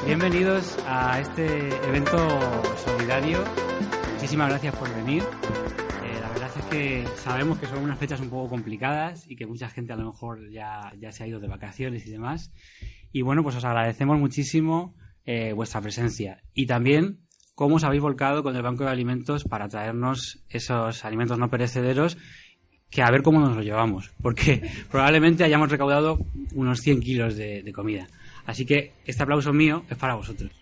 Bienvenidos a este evento solidario. Muchísimas gracias por venir. La verdad es que sabemos que son unas fechas un poco complicadas y que mucha gente a lo mejor ya se ha ido de vacaciones y demás. Y bueno, pues os agradecemos muchísimo vuestra presencia. Y también cómo os habéis volcado con el Banco de Alimentos para traernos esos alimentos no perecederos, que a ver cómo nos los llevamos. Porque probablemente hayamos recaudado unos 100 kilos de comida. Así que este aplauso mío es para vosotros.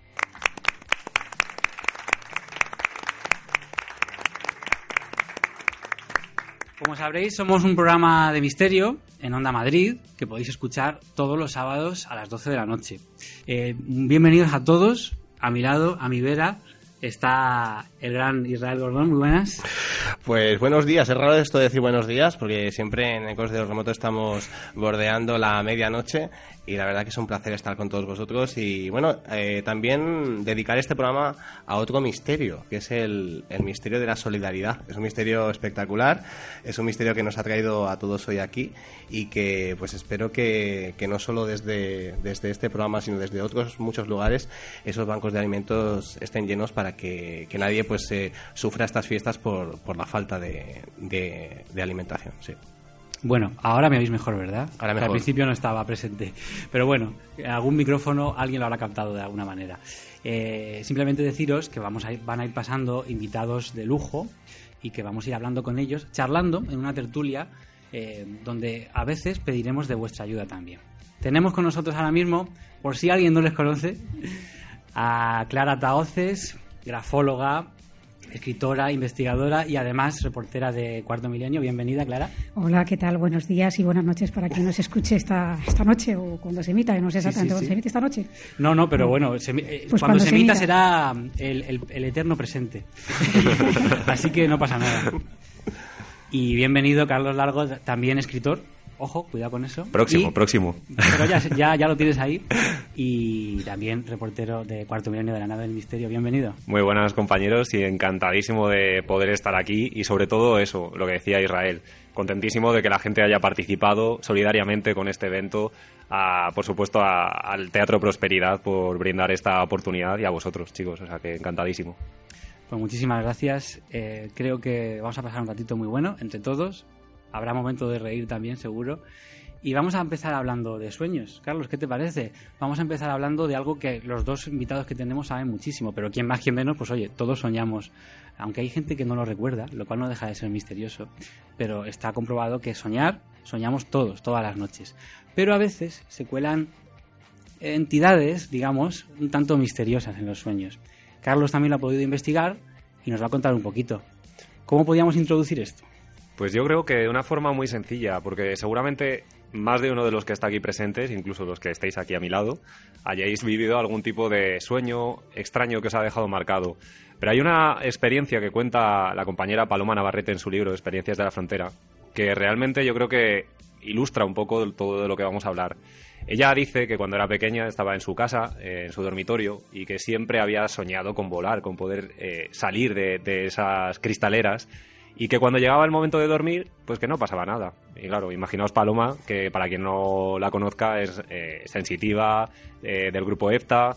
Como sabréis, somos un programa de misterio en Onda Madrid que podéis escuchar todos los sábados a las 12 de la noche. Bienvenidos a todos. A mi lado, a mi vera, está el gran Israel Gordón. Muy buenas. Pues buenos días. Es raro esto de decir buenos días porque siempre en Ecos de los Remotos estamos bordeando la medianoche y la verdad que es un placer estar con todos vosotros y bueno, también dedicar este programa a otro misterio, que es el misterio de la solidaridad. Es un misterio espectacular, es un misterio que nos ha traído a todos hoy aquí y que pues espero que no solo desde este programa sino desde otros muchos lugares esos bancos de alimentos estén llenos para que nadie pues sufra estas fiestas por la falta de alimentación. Sí. Bueno, ahora me oís mejor, ¿verdad? Ahora mejor. Al principio no estaba presente. Pero bueno, algún micrófono alguien lo habrá captado de alguna manera. Simplemente deciros que van a ir pasando invitados de lujo y que vamos a ir hablando con ellos, charlando en una tertulia donde a veces pediremos de vuestra ayuda también. Tenemos con nosotros ahora mismo, por si alguien no les conoce, a Clara Tahoces, grafóloga, escritora, investigadora y además reportera de Cuarto Milenio. Bienvenida, Clara. Hola, ¿qué tal? Buenos días y buenas noches para quien nos escuche esta noche o cuando se emita, no sé exactamente cuándo se emite esta noche. No, pero bueno, pues cuando se emita será el eterno presente. Así que no pasa nada. Y bienvenido, Carlos Largo, también escritor. Ojo, cuidado con eso. Próximo. Pero ya lo tienes ahí. Y también reportero de Cuarto Milenio de la Nave del Misterio. Bienvenido. Muy buenas, compañeros, y encantadísimo de poder estar aquí. Y sobre todo eso, lo que decía Israel. Contentísimo de que la gente haya participado solidariamente con este evento. Por supuesto, al Teatro Prosperidad por brindar esta oportunidad y a vosotros, chicos. O sea que encantadísimo. Pues muchísimas gracias. Creo que vamos a pasar un ratito muy bueno entre todos. Habrá momento de reír también, seguro. Y vamos a empezar hablando de sueños. Carlos, ¿qué te parece? Vamos a empezar hablando de algo que los dos invitados que tenemos saben muchísimo, pero quien más, quien menos, pues oye, todos soñamos. Aunque hay gente que no lo recuerda, lo cual no deja de ser misterioso. Pero está comprobado que soñamos todos, todas las noches. Pero a veces se cuelan entidades, digamos, un tanto misteriosas en los sueños. Carlos también lo ha podido investigar y nos va a contar un poquito. ¿Cómo podíamos introducir esto? Pues yo creo que de una forma muy sencilla, porque seguramente más de uno de los que está aquí presentes, incluso los que estáis aquí a mi lado, hayáis vivido algún tipo de sueño extraño que os ha dejado marcado. Pero hay una experiencia que cuenta la compañera Paloma Navarrete en su libro Experiencias de la Frontera, que realmente yo creo que ilustra un poco todo de lo que vamos a hablar. Ella dice que cuando era pequeña estaba en su casa, en su dormitorio, y que siempre había soñado con volar, con poder salir de esas cristaleras, y que cuando llegaba el momento de dormir, pues que no pasaba nada. Y claro, imaginaos Paloma, que para quien no la conozca es sensitiva, del grupo EPTA,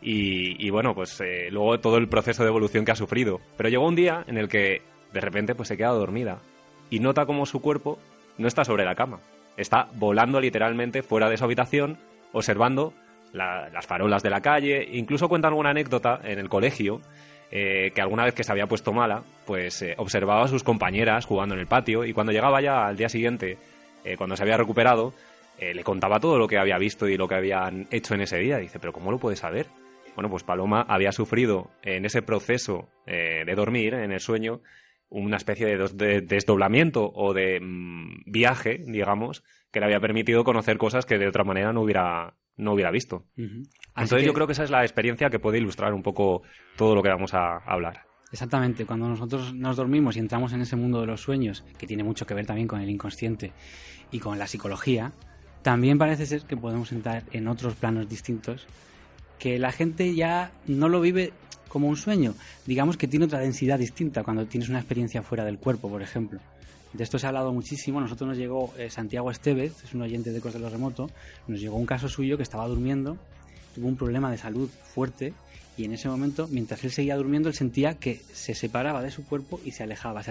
y bueno, pues luego todo el proceso de evolución que ha sufrido. Pero llegó un día en el que de repente pues se queda dormida y nota como su cuerpo no está sobre la cama, está volando literalmente fuera de su habitación, observando las farolas de la calle. Incluso cuenta alguna anécdota en el colegio, que alguna vez que se había puesto mala, pues observaba a sus compañeras jugando en el patio, y cuando llegaba ya al día siguiente, cuando se había recuperado, le contaba todo lo que había visto y lo que habían hecho en ese día. Dice, ¿pero cómo lo puedes saber? Bueno, pues Paloma había sufrido en ese proceso de dormir, en el sueño, una especie de desdoblamiento o de viaje, digamos, que le había permitido conocer cosas que de otra manera no hubiera visto. Uh-huh. Entonces yo creo que esa es la experiencia que puede ilustrar un poco todo lo que vamos a hablar. Exactamente, cuando nosotros nos dormimos y entramos en ese mundo de los sueños, que tiene mucho que ver también con el inconsciente y con la psicología, también parece ser que podemos entrar en otros planos distintos, que la gente ya no lo vive como un sueño, digamos que tiene otra densidad distinta cuando tienes una experiencia fuera del cuerpo, por ejemplo. De esto se ha hablado muchísimo. Nosotros nos llegó Santiago Estevez, es un oyente de Ecos de lo Remoto, nos llegó un caso suyo que estaba durmiendo tuvo un problema de salud fuerte y en ese momento, mientras él seguía durmiendo, él sentía que se separaba de su cuerpo y se alejaba,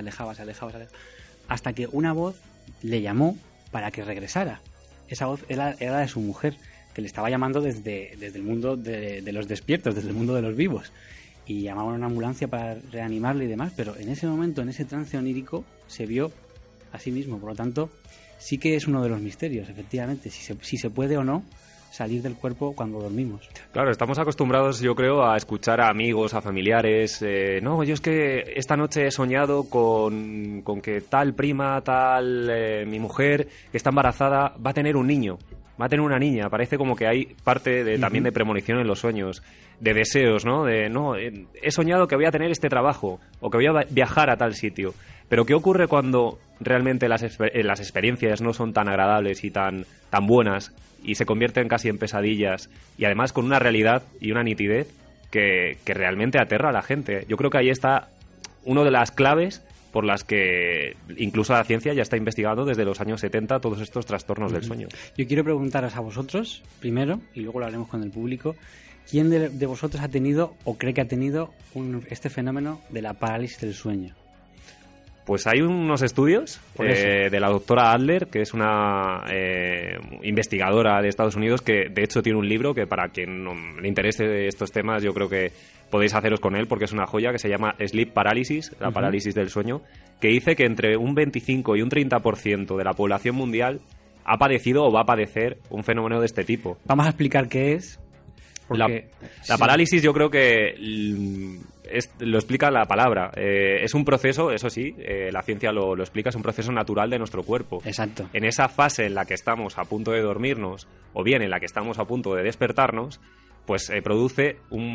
hasta que una voz le llamó para que regresara. Esa voz era de su mujer, que le estaba llamando desde el mundo de los despiertos, desde el mundo de los vivos. Y llamaban a una ambulancia para reanimarle y demás, pero en ese momento, en ese trance onírico, se vio a sí mismo. Por lo tanto, sí que es uno de los misterios, efectivamente, si se puede o no salir del cuerpo cuando dormimos. Claro, estamos acostumbrados, yo creo, a escuchar a amigos, a familiares. No, yo es que esta noche he soñado con que tal prima, mi mujer, que está embarazada, va a tener un niño, va a tener una niña. Parece como que hay parte también de premonición en los sueños, de deseos, ¿no? He soñado que voy a tener este trabajo o que voy a viajar a tal sitio. Pero ¿qué ocurre cuando realmente las experiencias no son tan agradables y tan buenas y se convierten casi en pesadillas y además con una realidad y una nitidez que realmente aterra a la gente? Yo creo que ahí está una de las claves por las que incluso la ciencia ya está investigando desde los años 70 todos estos trastornos del sueño. Yo quiero preguntaros a vosotros primero, y luego lo haremos con el público, ¿quién de vosotros ha tenido o cree que ha tenido este fenómeno de la parálisis del sueño? Pues hay unos estudios de la doctora Adler, que es una investigadora de Estados Unidos, que de hecho tiene un libro que para quien no le interese estos temas yo creo que podéis haceros con él porque es una joya, que se llama Sleep Paralysis, la parálisis del sueño, que dice que entre un 25 y un 30% de la población mundial ha padecido o va a padecer un fenómeno de este tipo. Vamos a explicar qué es. La parálisis yo creo que lo explica la palabra. Es un proceso, eso sí, la ciencia lo explica, es un proceso natural de nuestro cuerpo. Exacto. En esa fase en la que estamos a punto de dormirnos o bien en la que estamos a punto de despertarnos, pues produce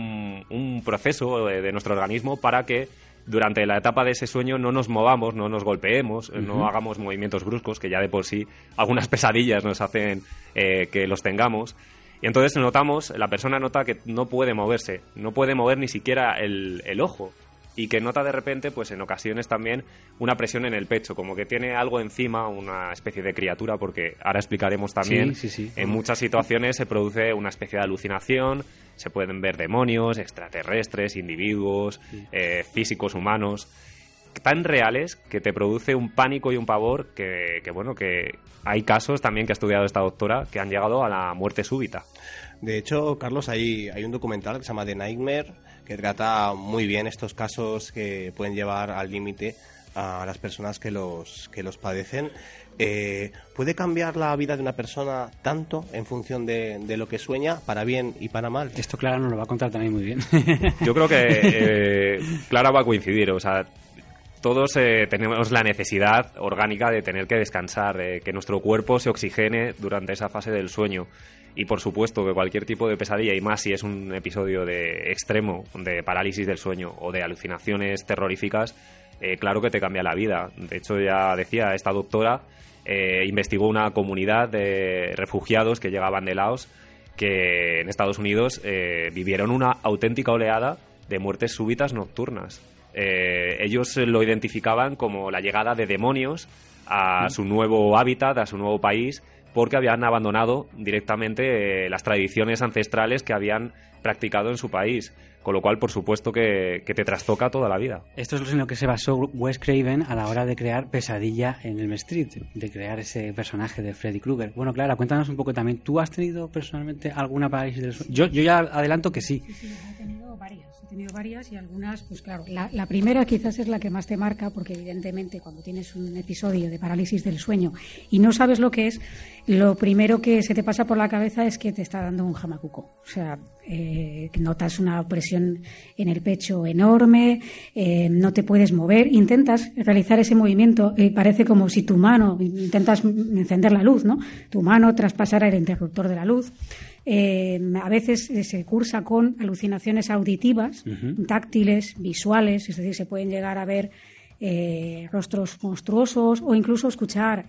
un proceso de nuestro organismo para que durante la etapa de ese sueño no nos movamos, no nos golpeemos, no hagamos movimientos bruscos, que ya de por sí algunas pesadillas nos hacen que los tengamos. Y entonces la persona nota que no puede moverse, no puede mover ni siquiera el ojo, y que nota de repente, pues en ocasiones también, una presión en el pecho, como que tiene algo encima, una especie de criatura, porque ahora explicaremos también, en muchas situaciones se produce una especie de alucinación, se pueden ver demonios, extraterrestres, individuos, físicos, humanos, tan reales que te produce un pánico y un pavor que hay casos también que ha estudiado esta doctora que han llegado a la muerte súbita. De hecho, Carlos, hay un documental que se llama The Nightmare que trata muy bien estos casos que pueden llevar al límite a las personas que los padecen. ¿Puede cambiar la vida de una persona tanto en función de lo que sueña, para bien y para mal? Esto Clara nos lo va a contar también muy bien. Yo creo que Clara va a coincidir, o sea, todos tenemos la necesidad orgánica de tener que descansar, que nuestro cuerpo se oxigene durante esa fase del sueño. Y por supuesto que cualquier tipo de pesadilla, y más si es un episodio de extremo, de parálisis del sueño o de alucinaciones terroríficas, claro que te cambia la vida. De hecho, ya decía, esta doctora investigó una comunidad de refugiados que llegaban de Laos, que en Estados Unidos vivieron una auténtica oleada de muertes súbitas nocturnas. Ellos lo identificaban como la llegada de demonios a su nuevo hábitat, a su nuevo país, porque habían abandonado directamente las tradiciones ancestrales que habían practicado en su país, con lo cual por supuesto que te trastoca toda la vida. Esto es en lo que se basó Wes Craven a la hora de crear Pesadilla en Elm Street, de crear ese personaje de Freddy Krueger. Bueno, Clara, cuéntanos un poco también, ¿tú has tenido personalmente alguna parálisis del sueño? Yo ya adelanto que sí. Sí, he tenido varias y algunas, pues claro, la primera quizás es la que más te marca, porque evidentemente cuando tienes un episodio de parálisis del sueño y no sabes lo que es, lo primero que se te pasa por la cabeza es que te está dando un jamacuco. O sea, notas una presión en el pecho enorme, no te puedes mover, intentas realizar ese movimiento, parece como si tu mano, intentas encender la luz, ¿no? Tu mano traspasara el interruptor de la luz. A veces se cursa con alucinaciones auditivas, táctiles, visuales, es decir, se pueden llegar a ver rostros monstruosos o incluso escuchar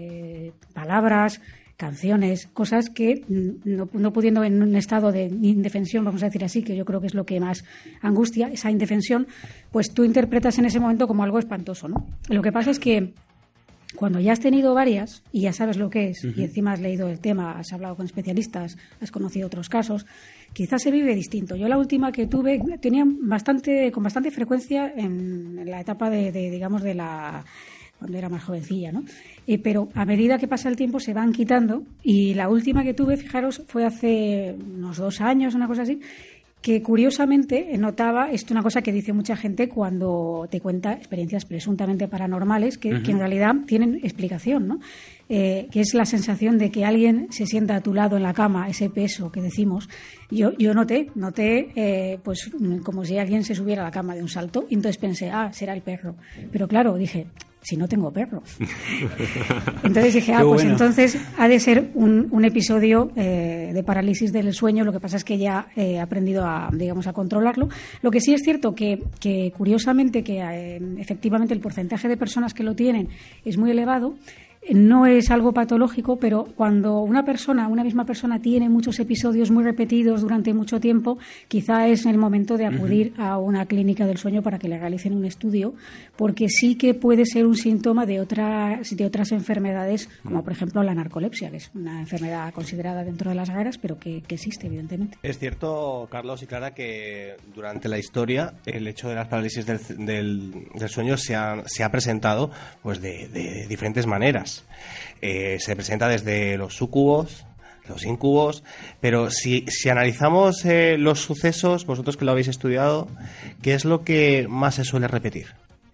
palabras, canciones, cosas que no pudiendo en un estado de indefensión, vamos a decir así, que yo creo que es lo que más angustia, esa indefensión, pues tú interpretas en ese momento como algo espantoso, ¿no? Lo que pasa es que Cuando ya has tenido varias y ya sabes lo que es, y encima has leído el tema, has hablado con especialistas, has conocido otros casos, quizás se vive distinto. Yo la última que tuve tenía con bastante frecuencia en la etapa digamos, de la... cuando era más jovencilla, ¿no? Pero a medida que pasa el tiempo se van quitando, y la última que tuve, fijaros, fue hace unos 2 años, una cosa así, que curiosamente notaba, esto es una cosa que dice mucha gente cuando te cuenta experiencias presuntamente paranormales, que en realidad tienen explicación, ¿no? Que es la sensación de que alguien se sienta a tu lado en la cama, ese peso que decimos. Yo noté pues como si alguien se subiera a la cama de un salto, y entonces pensé, será el perro. Pero claro, dije, si no tengo perro. Entonces dije, pues bueno, entonces ha de ser un episodio de parálisis del sueño. Lo que pasa es que ya he aprendido a controlarlo. Lo que sí es cierto que curiosamente, que efectivamente el porcentaje de personas que lo tienen es muy elevado. No es algo patológico, pero cuando una misma persona tiene muchos episodios muy repetidos durante mucho tiempo, quizá es el momento de acudir a una clínica del sueño para que le realicen un estudio, porque sí que puede ser un síntoma de otras enfermedades, como por ejemplo la narcolepsia, que es una enfermedad considerada dentro de las raras, pero que existe, evidentemente. Es cierto, Carlos y Clara, que durante la historia el hecho de las parálisis del sueño se ha presentado pues de diferentes maneras. Se presenta desde los súcubos, los incubos, pero si analizamos los sucesos, vosotros que lo habéis estudiado, ¿qué es lo que más se suele repetir?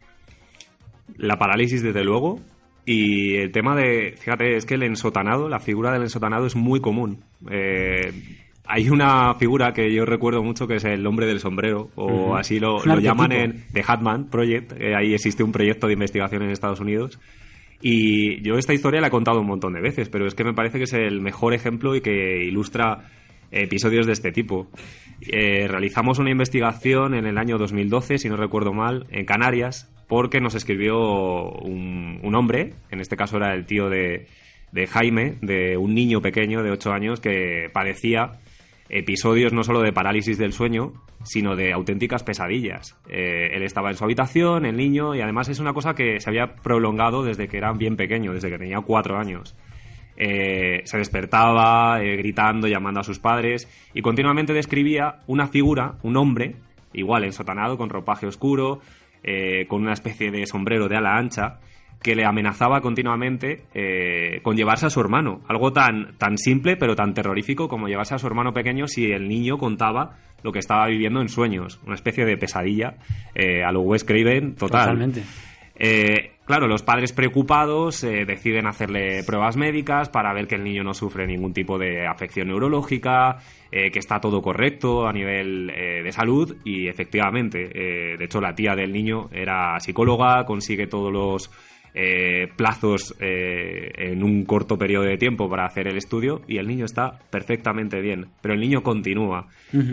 La parálisis, desde luego, y el tema fíjate, es que el ensotanado, la figura del ensotanado es muy común. Hay una figura que yo recuerdo mucho, que es el hombre del sombrero, o así lo llaman en The Hatman Project. Ahí existe un proyecto de investigación en Estados Unidos. Y yo esta historia la he contado un montón de veces, pero es que me parece que es el mejor ejemplo y que ilustra episodios de este tipo. Realizamos una investigación en el año 2012, si no recuerdo mal, en Canarias, porque nos escribió un hombre, en este caso era el tío de Jaime, de un niño pequeño de 8 años que padecía episodios no solo de parálisis del sueño, sino de auténticas pesadillas. Él estaba en su habitación, el niño, y además es una cosa que se había prolongado desde que era bien pequeño, desde que tenía 4 años. Se despertaba gritando, llamando a sus padres, y continuamente describía una figura, un hombre, igual ensotanado, con ropaje oscuro, con una especie de sombrero de ala ancha, que le amenazaba continuamente con llevarse a su hermano. Algo tan simple pero tan terrorífico como llevarse a su hermano pequeño si el niño contaba lo que estaba viviendo en sueños. Una especie de pesadilla a lo Wes Craven total. Totalmente. Claro, los padres preocupados deciden hacerle pruebas médicas para ver que el niño no sufre ningún tipo de afección neurológica, que está todo correcto a nivel de salud, y efectivamente, de hecho la tía del niño era psicóloga, consigue todos los plazos en un corto periodo de tiempo para hacer el estudio, y el niño está perfectamente bien, pero el niño continúa.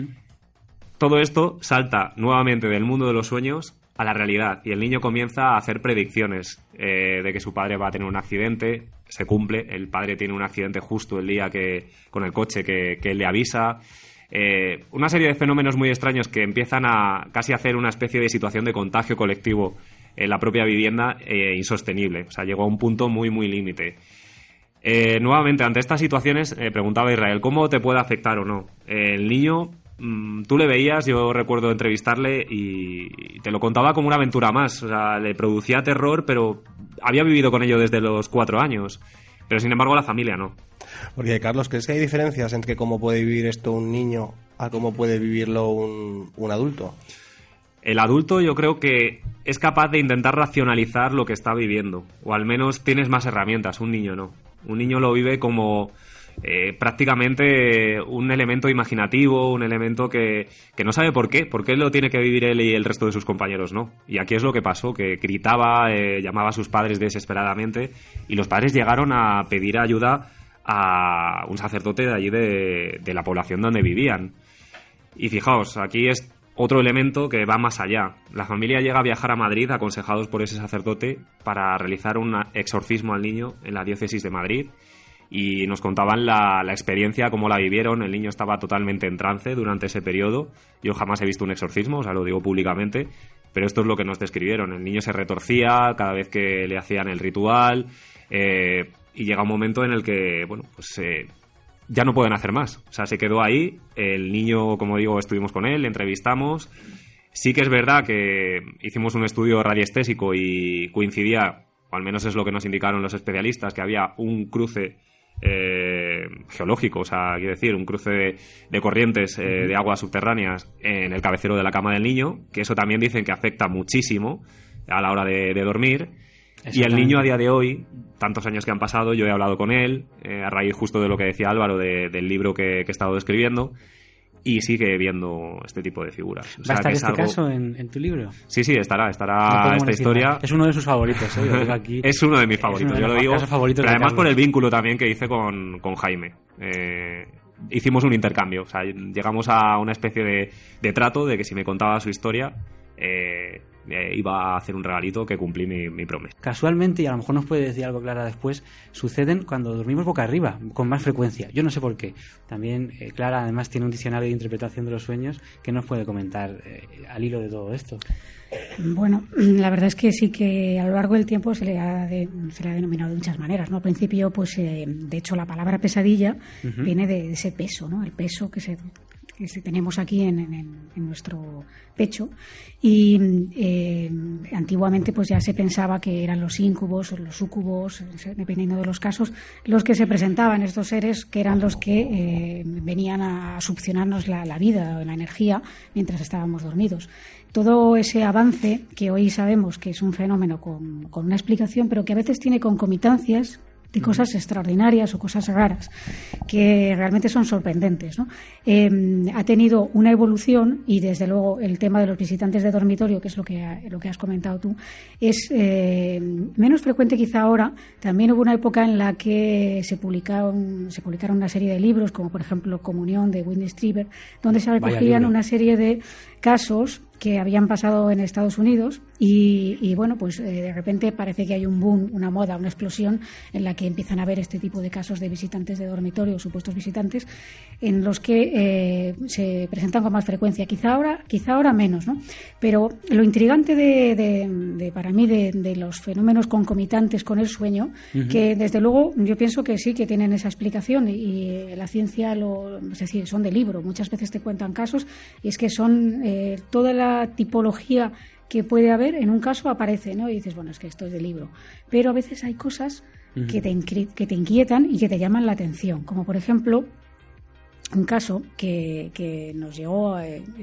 Todo esto salta nuevamente del mundo de los sueños a la realidad, y el niño comienza a hacer predicciones de que su padre va a tener un accidente. Se cumple, el padre tiene un accidente justo el día con el coche que él le avisa. Una serie de fenómenos muy extraños que empiezan a casi hacer una especie de situación de contagio colectivo en la propia vivienda, insostenible. O sea, llegó a un punto muy, muy límite. Nuevamente, ante estas situaciones, preguntaba Israel, ¿cómo te puede afectar o no? El niño, tú le veías, yo recuerdo entrevistarle y te lo contaba como una aventura más. O sea, le producía terror, pero había vivido con ello desde los 4 años. Pero, sin embargo, la familia no. Porque, Carlos, ¿crees que hay diferencias entre cómo puede vivir esto un niño a cómo puede vivirlo un adulto? El adulto, yo creo que es capaz de intentar racionalizar lo que está viviendo, o al menos tienes más herramientas. Un niño no. Un niño lo vive como prácticamente un elemento imaginativo, un elemento que no sabe por qué lo tiene que vivir él y el resto de sus compañeros no. Y aquí es lo que pasó, que gritaba, llamaba a sus padres desesperadamente, y los padres llegaron a pedir ayuda a un sacerdote de allí de la población donde vivían. Y fijaos, aquí es otro elemento que va más allá. La familia llega a viajar a Madrid, aconsejados por ese sacerdote, para realizar un exorcismo al niño en la diócesis de Madrid, y nos contaban la experiencia, cómo la vivieron. El niño estaba totalmente en trance durante ese periodo. Yo jamás he visto un exorcismo, o sea, lo digo públicamente, pero esto es lo que nos describieron. El niño se retorcía cada vez que le hacían el ritual, y llega un momento en el que, bueno, pues ya no pueden hacer más. O sea, se quedó ahí. El niño, como digo, estuvimos con él, le entrevistamos. Sí que es verdad que hicimos un estudio radiestésico y coincidía, o al menos es lo que nos indicaron los especialistas, que había un cruce geológico, o sea, quiero decir, un cruce de corrientes de aguas subterráneas en el cabecero de la cama del niño, que eso también dicen que afecta muchísimo a la hora de dormir. Y el niño a día de hoy, tantos años que han pasado, yo he hablado con él a raíz justo de lo que decía Álvaro del libro que he estado escribiendo, y sigue viendo este tipo de figuras. O ¿Va a estar que este caso en tu libro? Sí, estará esta historia. Nada. Es uno de sus favoritos, lo digo aquí. Es uno de mis favoritos, yo lo digo. Pero además por el vínculo también que hice con Jaime. Hicimos un intercambio, o sea, llegamos a una especie de trato de que si me contaba su historia, iba a hacer un regalito que cumplí mi promesa. Casualmente, y a lo mejor nos puede decir algo Clara después, suceden cuando dormimos boca arriba, con más frecuencia. Yo no sé por qué. También Clara además tiene un diccionario de interpretación de los sueños que nos puede comentar al hilo de todo esto. Bueno, la verdad es que sí que a lo largo del tiempo se le ha denominado de muchas maneras, ¿no? Al principio, pues de hecho la palabra pesadilla viene de ese peso, ¿no? El peso que tenemos aquí en nuestro pecho, y antiguamente pues ya se pensaba que eran los íncubos o los súcubos, dependiendo de los casos, los que se presentaban, estos seres que eran los que venían a succionarnos la vida o la energía mientras estábamos dormidos. Todo ese avance que hoy sabemos que es un fenómeno con una explicación, pero que a veces tiene concomitancias de cosas extraordinarias o cosas raras que realmente son sorprendentes, ¿no? Ha tenido una evolución, y desde luego el tema de los visitantes de dormitorio, que es lo que has comentado tú, es menos frecuente quizá ahora. También hubo una época en la que se publicaron una serie de libros, como por ejemplo Comunión de Whitney Strieber, donde se recogían una serie de casos que habían pasado en Estados Unidos, y bueno, pues de repente parece que hay un boom, una moda, una explosión en la que empiezan a haber este tipo de casos de visitantes de dormitorio, supuestos visitantes, en los que se presentan con más frecuencia. Quizá ahora menos, ¿no? Pero lo intrigante para mí de los fenómenos concomitantes con el sueño, que desde luego yo pienso que sí que tienen esa explicación, y la ciencia es decir, son de libro. Muchas veces te cuentan casos, y es que son toda la tipología que puede haber en un caso aparece, ¿no? Y dices, bueno, es que esto es de libro. Pero a veces hay cosas que te inquietan y que te llaman la atención, como por ejemplo un caso que nos llegó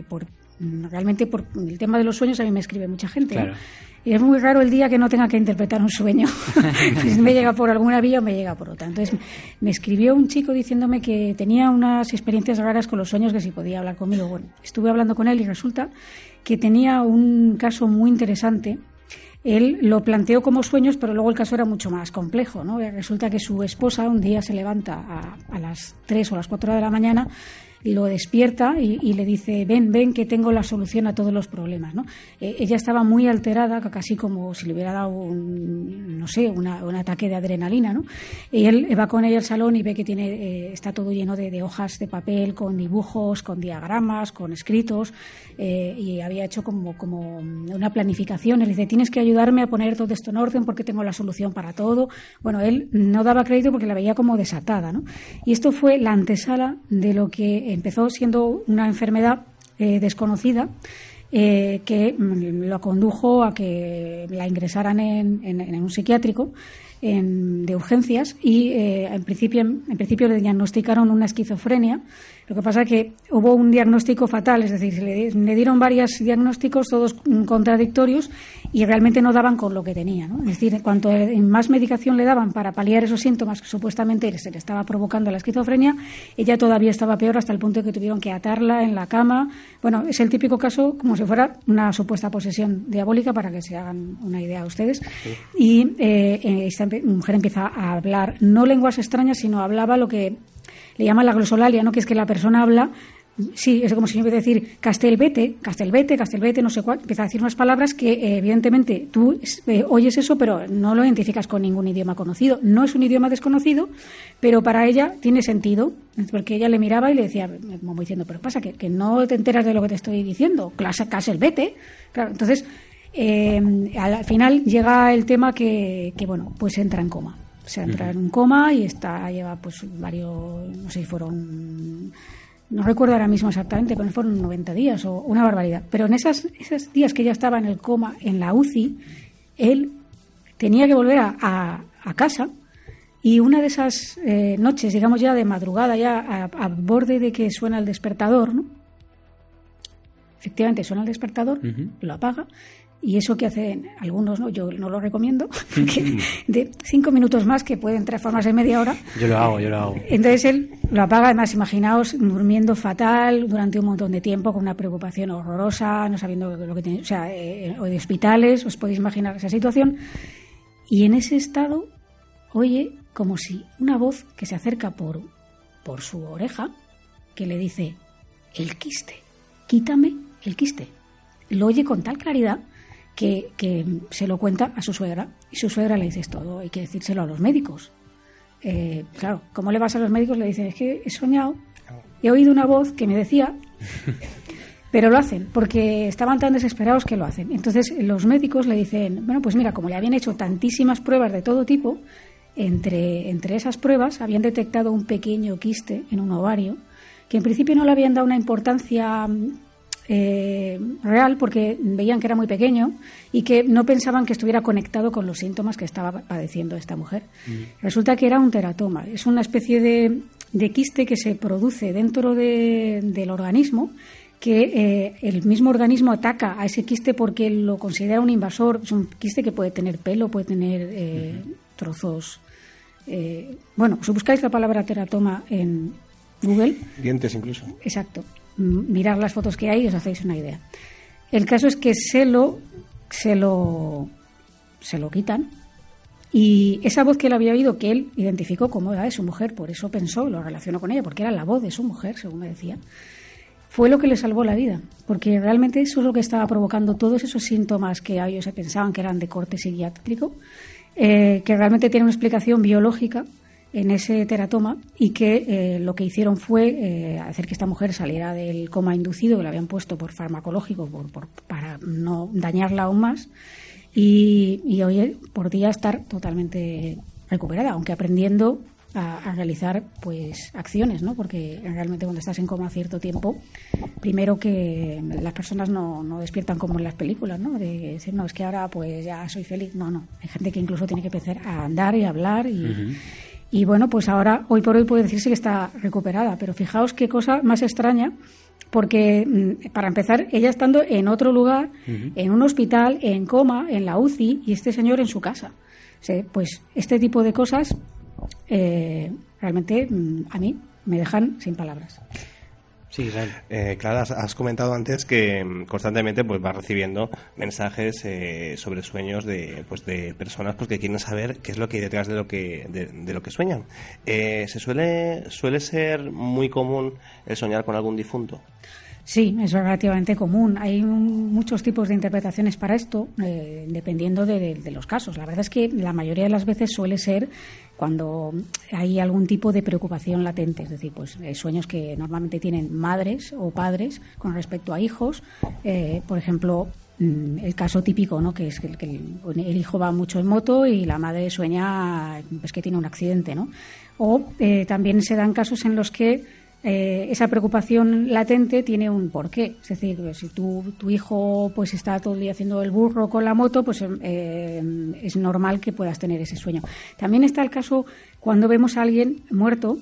realmente por el tema de los sueños. A mí me escribe mucha gente, claro, ¿no? Y es muy raro el día que no tenga que interpretar un sueño. Si me llega por alguna vía o me llega por otra. Entonces me escribió un chico diciéndome que tenía unas experiencias raras con los sueños, que si podía hablar conmigo. Bueno, estuve hablando con él y resulta que tenía un caso muy interesante. Él lo planteó como sueños, pero luego el caso era mucho más complejo, ¿no? Resulta que su esposa un día se levanta a las 3 o las 4 de la mañana, lo despierta y le dice, ven que tengo la solución a todos los problemas, ¿no? Ella estaba muy alterada, casi como si le hubiera dado un ataque de adrenalina, ¿no? Y él va con ella al salón y ve que está todo lleno de hojas de papel con dibujos, con diagramas, con escritos, y había hecho como una planificación. Él dice, tienes que ayudarme a poner todo esto en orden porque tengo la solución para todo. Bueno, él no daba crédito porque la veía como desatada, ¿no? Y esto fue la antesala de lo que empezó siendo una enfermedad desconocida, que lo condujo a que la ingresaran en un psiquiátrico de urgencias, y en principio le diagnosticaron una esquizofrenia. Lo que pasa es que hubo un diagnóstico fatal, es decir, le dieron varios diagnósticos, todos contradictorios, y realmente no daban con lo que tenía, ¿no? Es decir, cuanto más medicación le daban para paliar esos síntomas que supuestamente se le estaba provocando la esquizofrenia, ella todavía estaba peor, hasta el punto de que tuvieron que atarla en la cama. Bueno, es el típico caso como si fuera una supuesta posesión diabólica, para que se hagan una idea ustedes. Sí. Y esta mujer empieza a hablar no lenguas extrañas, sino hablaba lo que le llaman la glosolalia, ¿no? Que es que la persona habla Sí, es como si yo empieza a decir Castelvete, no sé cuál, empieza a decir unas palabras que evidentemente tú oyes eso, pero no lo identificas con ningún idioma conocido. No es un idioma desconocido, pero para ella tiene sentido, porque ella le miraba y le decía, como diciendo, pero pasa que no te enteras de lo que te estoy diciendo, Castelvete. Claro, entonces, al final llega el tema que bueno, pues entra en coma. Se entra en un coma y lleva pues varios, no sé si fueron... No recuerdo ahora mismo exactamente, pero fueron 90 días o una barbaridad. Pero en esos días que ella estaba en el coma, en la UCI, él tenía que volver a casa y una de esas noches, digamos ya de madrugada, ya a borde de que suena el despertador, ¿no? Efectivamente suena el despertador, lo apaga. Y eso que hacen algunos, ¿no? Yo no lo recomiendo, porque de 5 minutos más, que pueden transformarse en media hora. Yo lo hago. Entonces él lo apaga, además, imaginaos, durmiendo fatal durante un montón de tiempo, con una preocupación horrorosa, no sabiendo lo que tiene, o sea, o de hospitales, os podéis imaginar esa situación. Y en ese estado, oye, como si una voz que se acerca por su oreja, que le dice, el quiste, quítame el quiste. Lo oye con tal claridad que se lo cuenta a su suegra, y su suegra le dice, es todo, hay que decírselo a los médicos. Claro, ¿cómo le vas a los médicos? Le dice, es que he soñado, he oído una voz que me decía, pero lo hacen, porque estaban tan desesperados que lo hacen. Entonces los médicos le dicen, bueno, pues mira, como le habían hecho tantísimas pruebas de todo tipo, entre esas pruebas habían detectado un pequeño quiste en un ovario, que en principio no le habían dado una importancia real, porque veían que era muy pequeño y que no pensaban que estuviera conectado con los síntomas que estaba padeciendo esta mujer. Resulta que era un teratoma, es una especie de quiste que se produce dentro del organismo, que el mismo organismo ataca a ese quiste porque lo considera un invasor. Es un quiste que puede tener pelo, puede tener trozos. Bueno, si buscáis la palabra teratoma en Google, dientes incluso. Exacto. Mirar las fotos que hay y os hacéis una idea. El caso es que se lo quitan, y esa voz que él había oído, que él identificó como era de su mujer, por eso pensó, lo relacionó con ella, porque era la voz de su mujer, según me decía, fue lo que le salvó la vida, porque realmente eso es lo que estaba provocando todos esos síntomas que ellos se pensaban que eran de corte psiquiátrico, que realmente tiene una explicación biológica en ese teratoma, y que lo que hicieron fue hacer que esta mujer saliera del coma inducido que le habían puesto por farmacológico para no dañarla aún más, y hoy por día estar totalmente recuperada, aunque aprendiendo a realizar pues acciones, ¿no? Porque realmente cuando estás en coma cierto tiempo, primero que las personas no despiertan como en las películas, ¿no? De decir, no, es que ahora pues ya soy feliz. No, hay gente que incluso tiene que empezar a andar y a hablar y bueno, pues ahora, hoy por hoy puede decirse que está recuperada, pero fijaos qué cosa más extraña, porque para empezar, ella estando en otro lugar, en un hospital, en coma, en la UCI, y este señor en su casa. O sea, pues este tipo de cosas realmente a mí me dejan sin palabras. Sí, Israel. Clara, has comentado antes que constantemente pues vas recibiendo mensajes sobre sueños de personas pues que quieren saber qué es lo que hay detrás de lo que sueñan. ¿Suele ser muy común el soñar con algún difunto? Sí, es relativamente común. Hay muchos tipos de interpretaciones para esto, dependiendo de los casos. La verdad es que la mayoría de las veces suele ser cuando hay algún tipo de preocupación latente, es decir, pues sueños que normalmente tienen madres o padres con respecto a hijos. Por ejemplo, el caso típico, ¿no? Que es que el hijo va mucho en moto y la madre sueña pues que tiene un accidente, ¿no? O también se dan casos en los que esa preocupación latente tiene un porqué. Es decir, si tu hijo pues está todo el día haciendo el burro con la moto, pues es normal que puedas tener ese sueño. También está el caso cuando vemos a alguien muerto,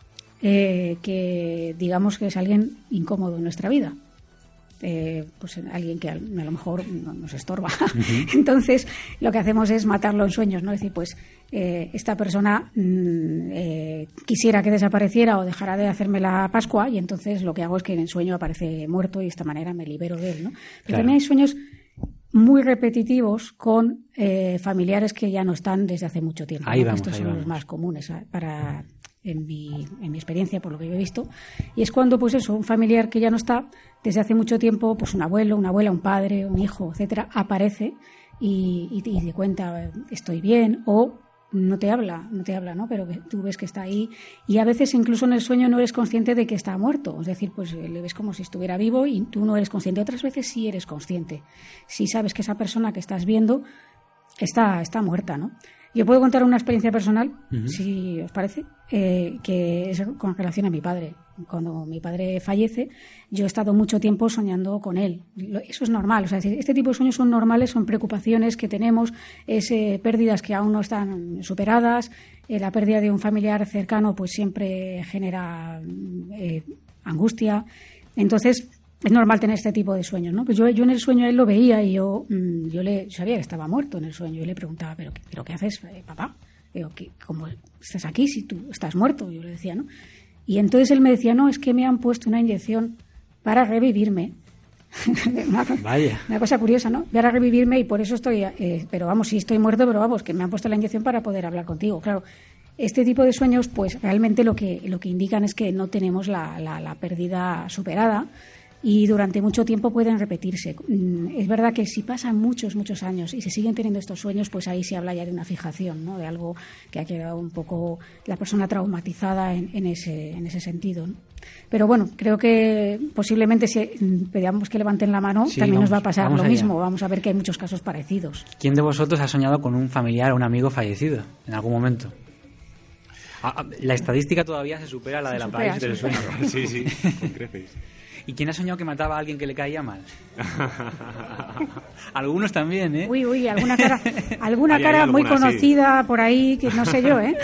que digamos que es alguien incómodo en nuestra vida. Pues alguien que a lo mejor nos estorba. Entonces lo que hacemos es matarlo en sueños, ¿no? Es decir, pues esta persona quisiera que desapareciera o dejara de hacerme la Pascua, y entonces lo que hago es que en el sueño aparece muerto y de esta manera me libero de él, ¿no? Pero claro, también hay sueños muy repetitivos con familiares que ya no están desde hace mucho tiempo, ¿no? Estos son los más comunes para en mi experiencia, por lo que yo he visto, y es cuando, pues eso, un familiar que ya no está desde hace mucho tiempo, pues un abuelo, una abuela, un padre, un hijo, etcétera, aparece y te cuenta estoy bien, o no te habla, ¿no? Pero que tú ves que está ahí, y a veces incluso en el sueño no eres consciente de que está muerto, es decir, pues le ves como si estuviera vivo y tú no eres consciente. Otras veces sí eres consciente, sí sabes que esa persona que estás viendo está muerta, ¿no? Yo puedo contar una experiencia personal, si os parece, que es con relación a mi padre. Cuando mi padre fallece, yo he estado mucho tiempo soñando con él. Eso es normal, o sea, este tipo de sueños son normales, son preocupaciones que tenemos, pérdidas que aún no están superadas. La pérdida de un familiar cercano pues siempre genera angustia. Entonces, es normal tener este tipo de sueños, ¿no? Pues yo en el sueño a él lo veía y yo sabía que estaba muerto en el sueño. Yo le preguntaba, ¿pero qué haces, papá? ¿Cómo estás aquí si tú estás muerto? Yo le decía, ¿no? Y entonces él me decía, no, es que me han puesto una inyección para revivirme. Vaya. Una cosa curiosa, ¿no? Para revivirme y por eso estoy... pero vamos, sí estoy muerto, pero vamos, que me han puesto la inyección para poder hablar contigo. Claro, este tipo de sueños, pues realmente lo que indican es que no tenemos la pérdida superada, y durante mucho tiempo pueden repetirse. Es verdad que si pasan muchos años y se siguen teniendo estos sueños, pues ahí se habla ya de una fijación, ¿no? De algo que ha quedado un poco la persona traumatizada en ese sentido, ¿no? Pero bueno, creo que posiblemente si pedíamos que levanten la mano, sí, también nos va a pasar lo allá. mismo. Vamos a ver que hay muchos casos parecidos. ¿Quién de vosotros ha soñado con un familiar o un amigo fallecido en algún momento? La estadística todavía se supera a la de la parálisis del sueño. Sí, con creces. ¿Y quién ha soñado que mataba a alguien que le caía mal? Algunos también, ¿eh? Uy, alguna cara muy conocida por ahí, que no sé yo, ¿eh?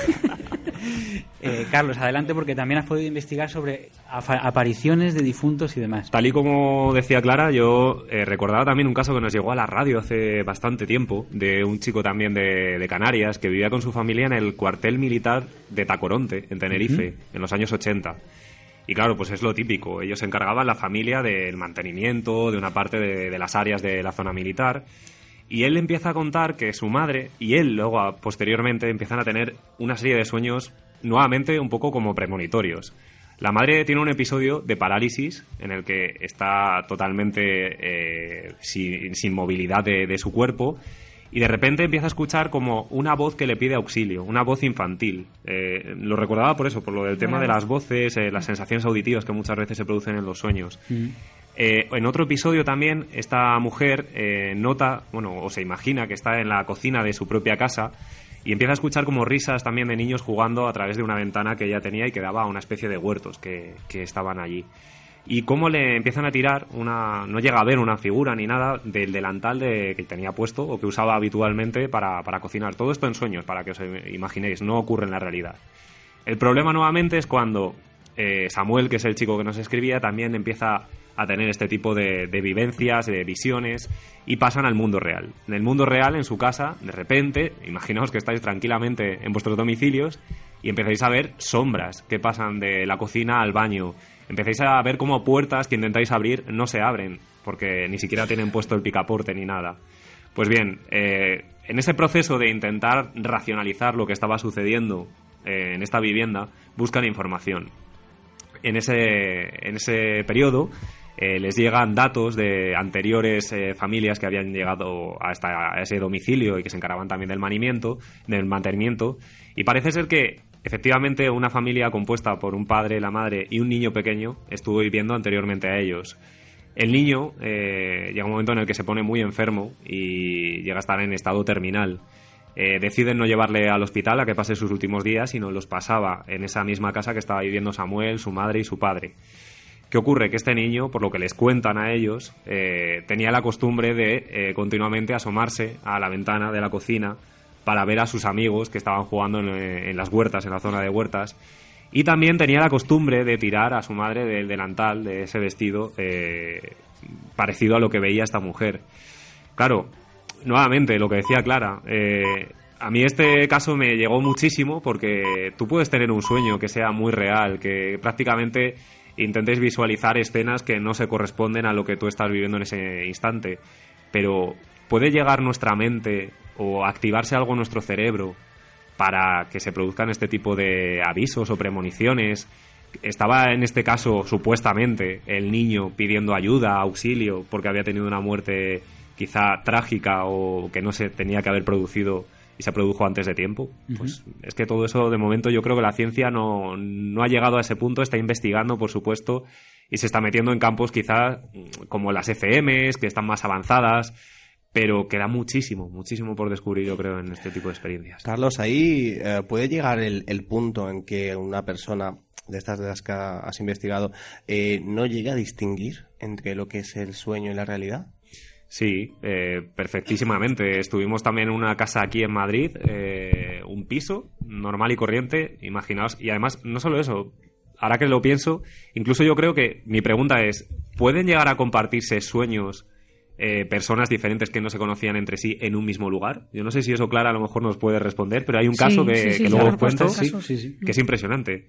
Carlos, adelante, porque también has podido investigar sobre apariciones de difuntos y demás. Tal y como decía Clara, yo recordaba también un caso que nos llegó a la radio hace bastante tiempo, de un chico también de Canarias que vivía con su familia en el cuartel militar de Tacoronte, en Tenerife, en los años 80. Y claro, pues es lo típico. Ellos se encargaban, la familia, del mantenimiento de una parte de las áreas de la zona militar. Y él empieza a contar que su madre y él luego, posteriormente, empiezan a tener una serie de sueños nuevamente un poco como premonitorios. La madre tiene un episodio de parálisis en el que está totalmente sin movilidad de su cuerpo, y de repente empieza a escuchar como una voz que le pide auxilio, una voz infantil. Lo recordaba por eso, por lo del tema de las voces, las sensaciones auditivas que muchas veces se producen en los sueños. En otro episodio también, esta mujer nota, o se imagina que está en la cocina de su propia casa y empieza a escuchar como risas también de niños jugando a través de una ventana que ella tenía y que daba a una especie de huertos que estaban allí. Y cómo le empiezan a tirar no llega a ver una figura ni nada del delantal que tenía puesto o que usaba habitualmente para cocinar. Todo esto en sueños, para que os imaginéis, no ocurre en la realidad. El problema nuevamente es cuando Samuel, que es el chico que nos escribía, también empieza a tener este tipo de vivencias, de visiones, y pasan al mundo real. En el mundo real, en su casa, de repente, imaginaos que estáis tranquilamente en vuestros domicilios y empezáis a ver sombras que pasan de la cocina al baño. Empezáis a ver cómo puertas que intentáis abrir no se abren, porque ni siquiera tienen puesto el picaporte ni nada. Pues bien, en ese proceso de intentar racionalizar lo que estaba sucediendo en esta vivienda, buscan información. En ese periodo les llegan datos de anteriores familias que habían llegado hasta ese domicilio y que se encargaban también del mantenimiento, y parece ser que efectivamente una familia compuesta por un padre, la madre y un niño pequeño estuvo viviendo anteriormente a ellos. El niño llega un momento en el que se pone muy enfermo y llega a estar en estado terminal. Deciden no llevarle al hospital a que pase sus últimos días, sino los pasaba en esa misma casa que estaba viviendo Samuel, su madre y su padre. ¿Qué ocurre? Que este niño, por lo que les cuentan a ellos, tenía la costumbre de continuamente asomarse a la ventana de la cocina para ver a sus amigos que estaban jugando en las huertas, en la zona de huertas, y también tenía la costumbre de tirar a su madre del delantal, de ese vestido parecido a lo que veía esta mujer. Claro, nuevamente, lo que decía Clara, a mí este caso me llegó muchísimo porque tú puedes tener un sueño que sea muy real, que prácticamente intentes visualizar escenas que no se corresponden a lo que tú estás viviendo en ese instante, pero puede llegar nuestra mente o activarse algo en nuestro cerebro para que se produzcan este tipo de avisos o premoniciones. Estaba en este caso, supuestamente, el niño pidiendo ayuda, auxilio, porque había tenido una muerte quizá trágica o que no se tenía que haber producido y se produjo antes de tiempo. Pues es que todo eso, de momento, yo creo que la ciencia no ha llegado a ese punto, está investigando, por supuesto, y se está metiendo en campos quizá como las FMs, que están más avanzadas, pero queda muchísimo por descubrir, yo creo, en este tipo de experiencias. Carlos, ahí puede llegar el punto en que una persona de estas de las que has investigado no llega a distinguir entre lo que es el sueño y la realidad. Sí, perfectísimamente. Estuvimos también en una casa aquí en Madrid, un piso normal y corriente, imaginaos. Y además, no solo eso, ahora que lo pienso, incluso yo creo que mi pregunta es, ¿pueden llegar a compartirse sueños personas diferentes que no se conocían entre sí en un mismo lugar? Yo no sé si eso, Clara, a lo mejor nos puede responder, pero hay un caso que luego os cuento, que es impresionante.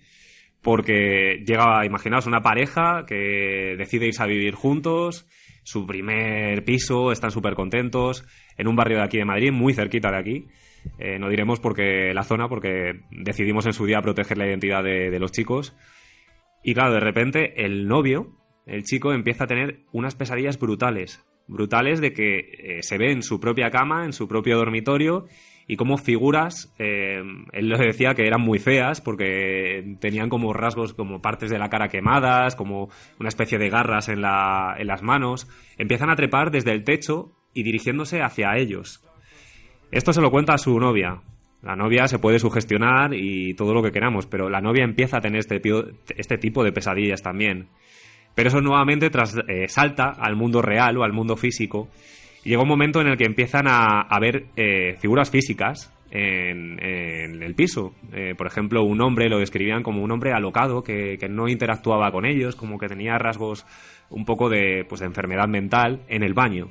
Porque llega, imaginaos, una pareja que decide irse a vivir juntos, su primer piso, están súper contentos, en un barrio de aquí de Madrid, muy cerquita de aquí. No diremos la zona, porque decidimos en su día proteger la identidad de los chicos. Y claro, de repente el novio, el chico, empieza a tener unas pesadillas brutales de que se ve en su propia cama, en su propio dormitorio, y como figuras, él les decía que eran muy feas porque tenían como rasgos, como partes de la cara quemadas, como una especie de garras en las manos. Empiezan a trepar desde el techo y dirigiéndose hacia ellos. Esto se lo cuenta a su novia. La novia se puede sugestionar y todo lo que queramos, pero la novia empieza a tener este tipo de pesadillas también. Pero eso nuevamente salta al mundo real o al mundo físico. Y llega un momento en el que empiezan a ver figuras físicas en el piso. Por ejemplo, un hombre lo describían como un hombre alocado que no interactuaba con ellos, como que tenía rasgos un poco de enfermedad mental en el baño.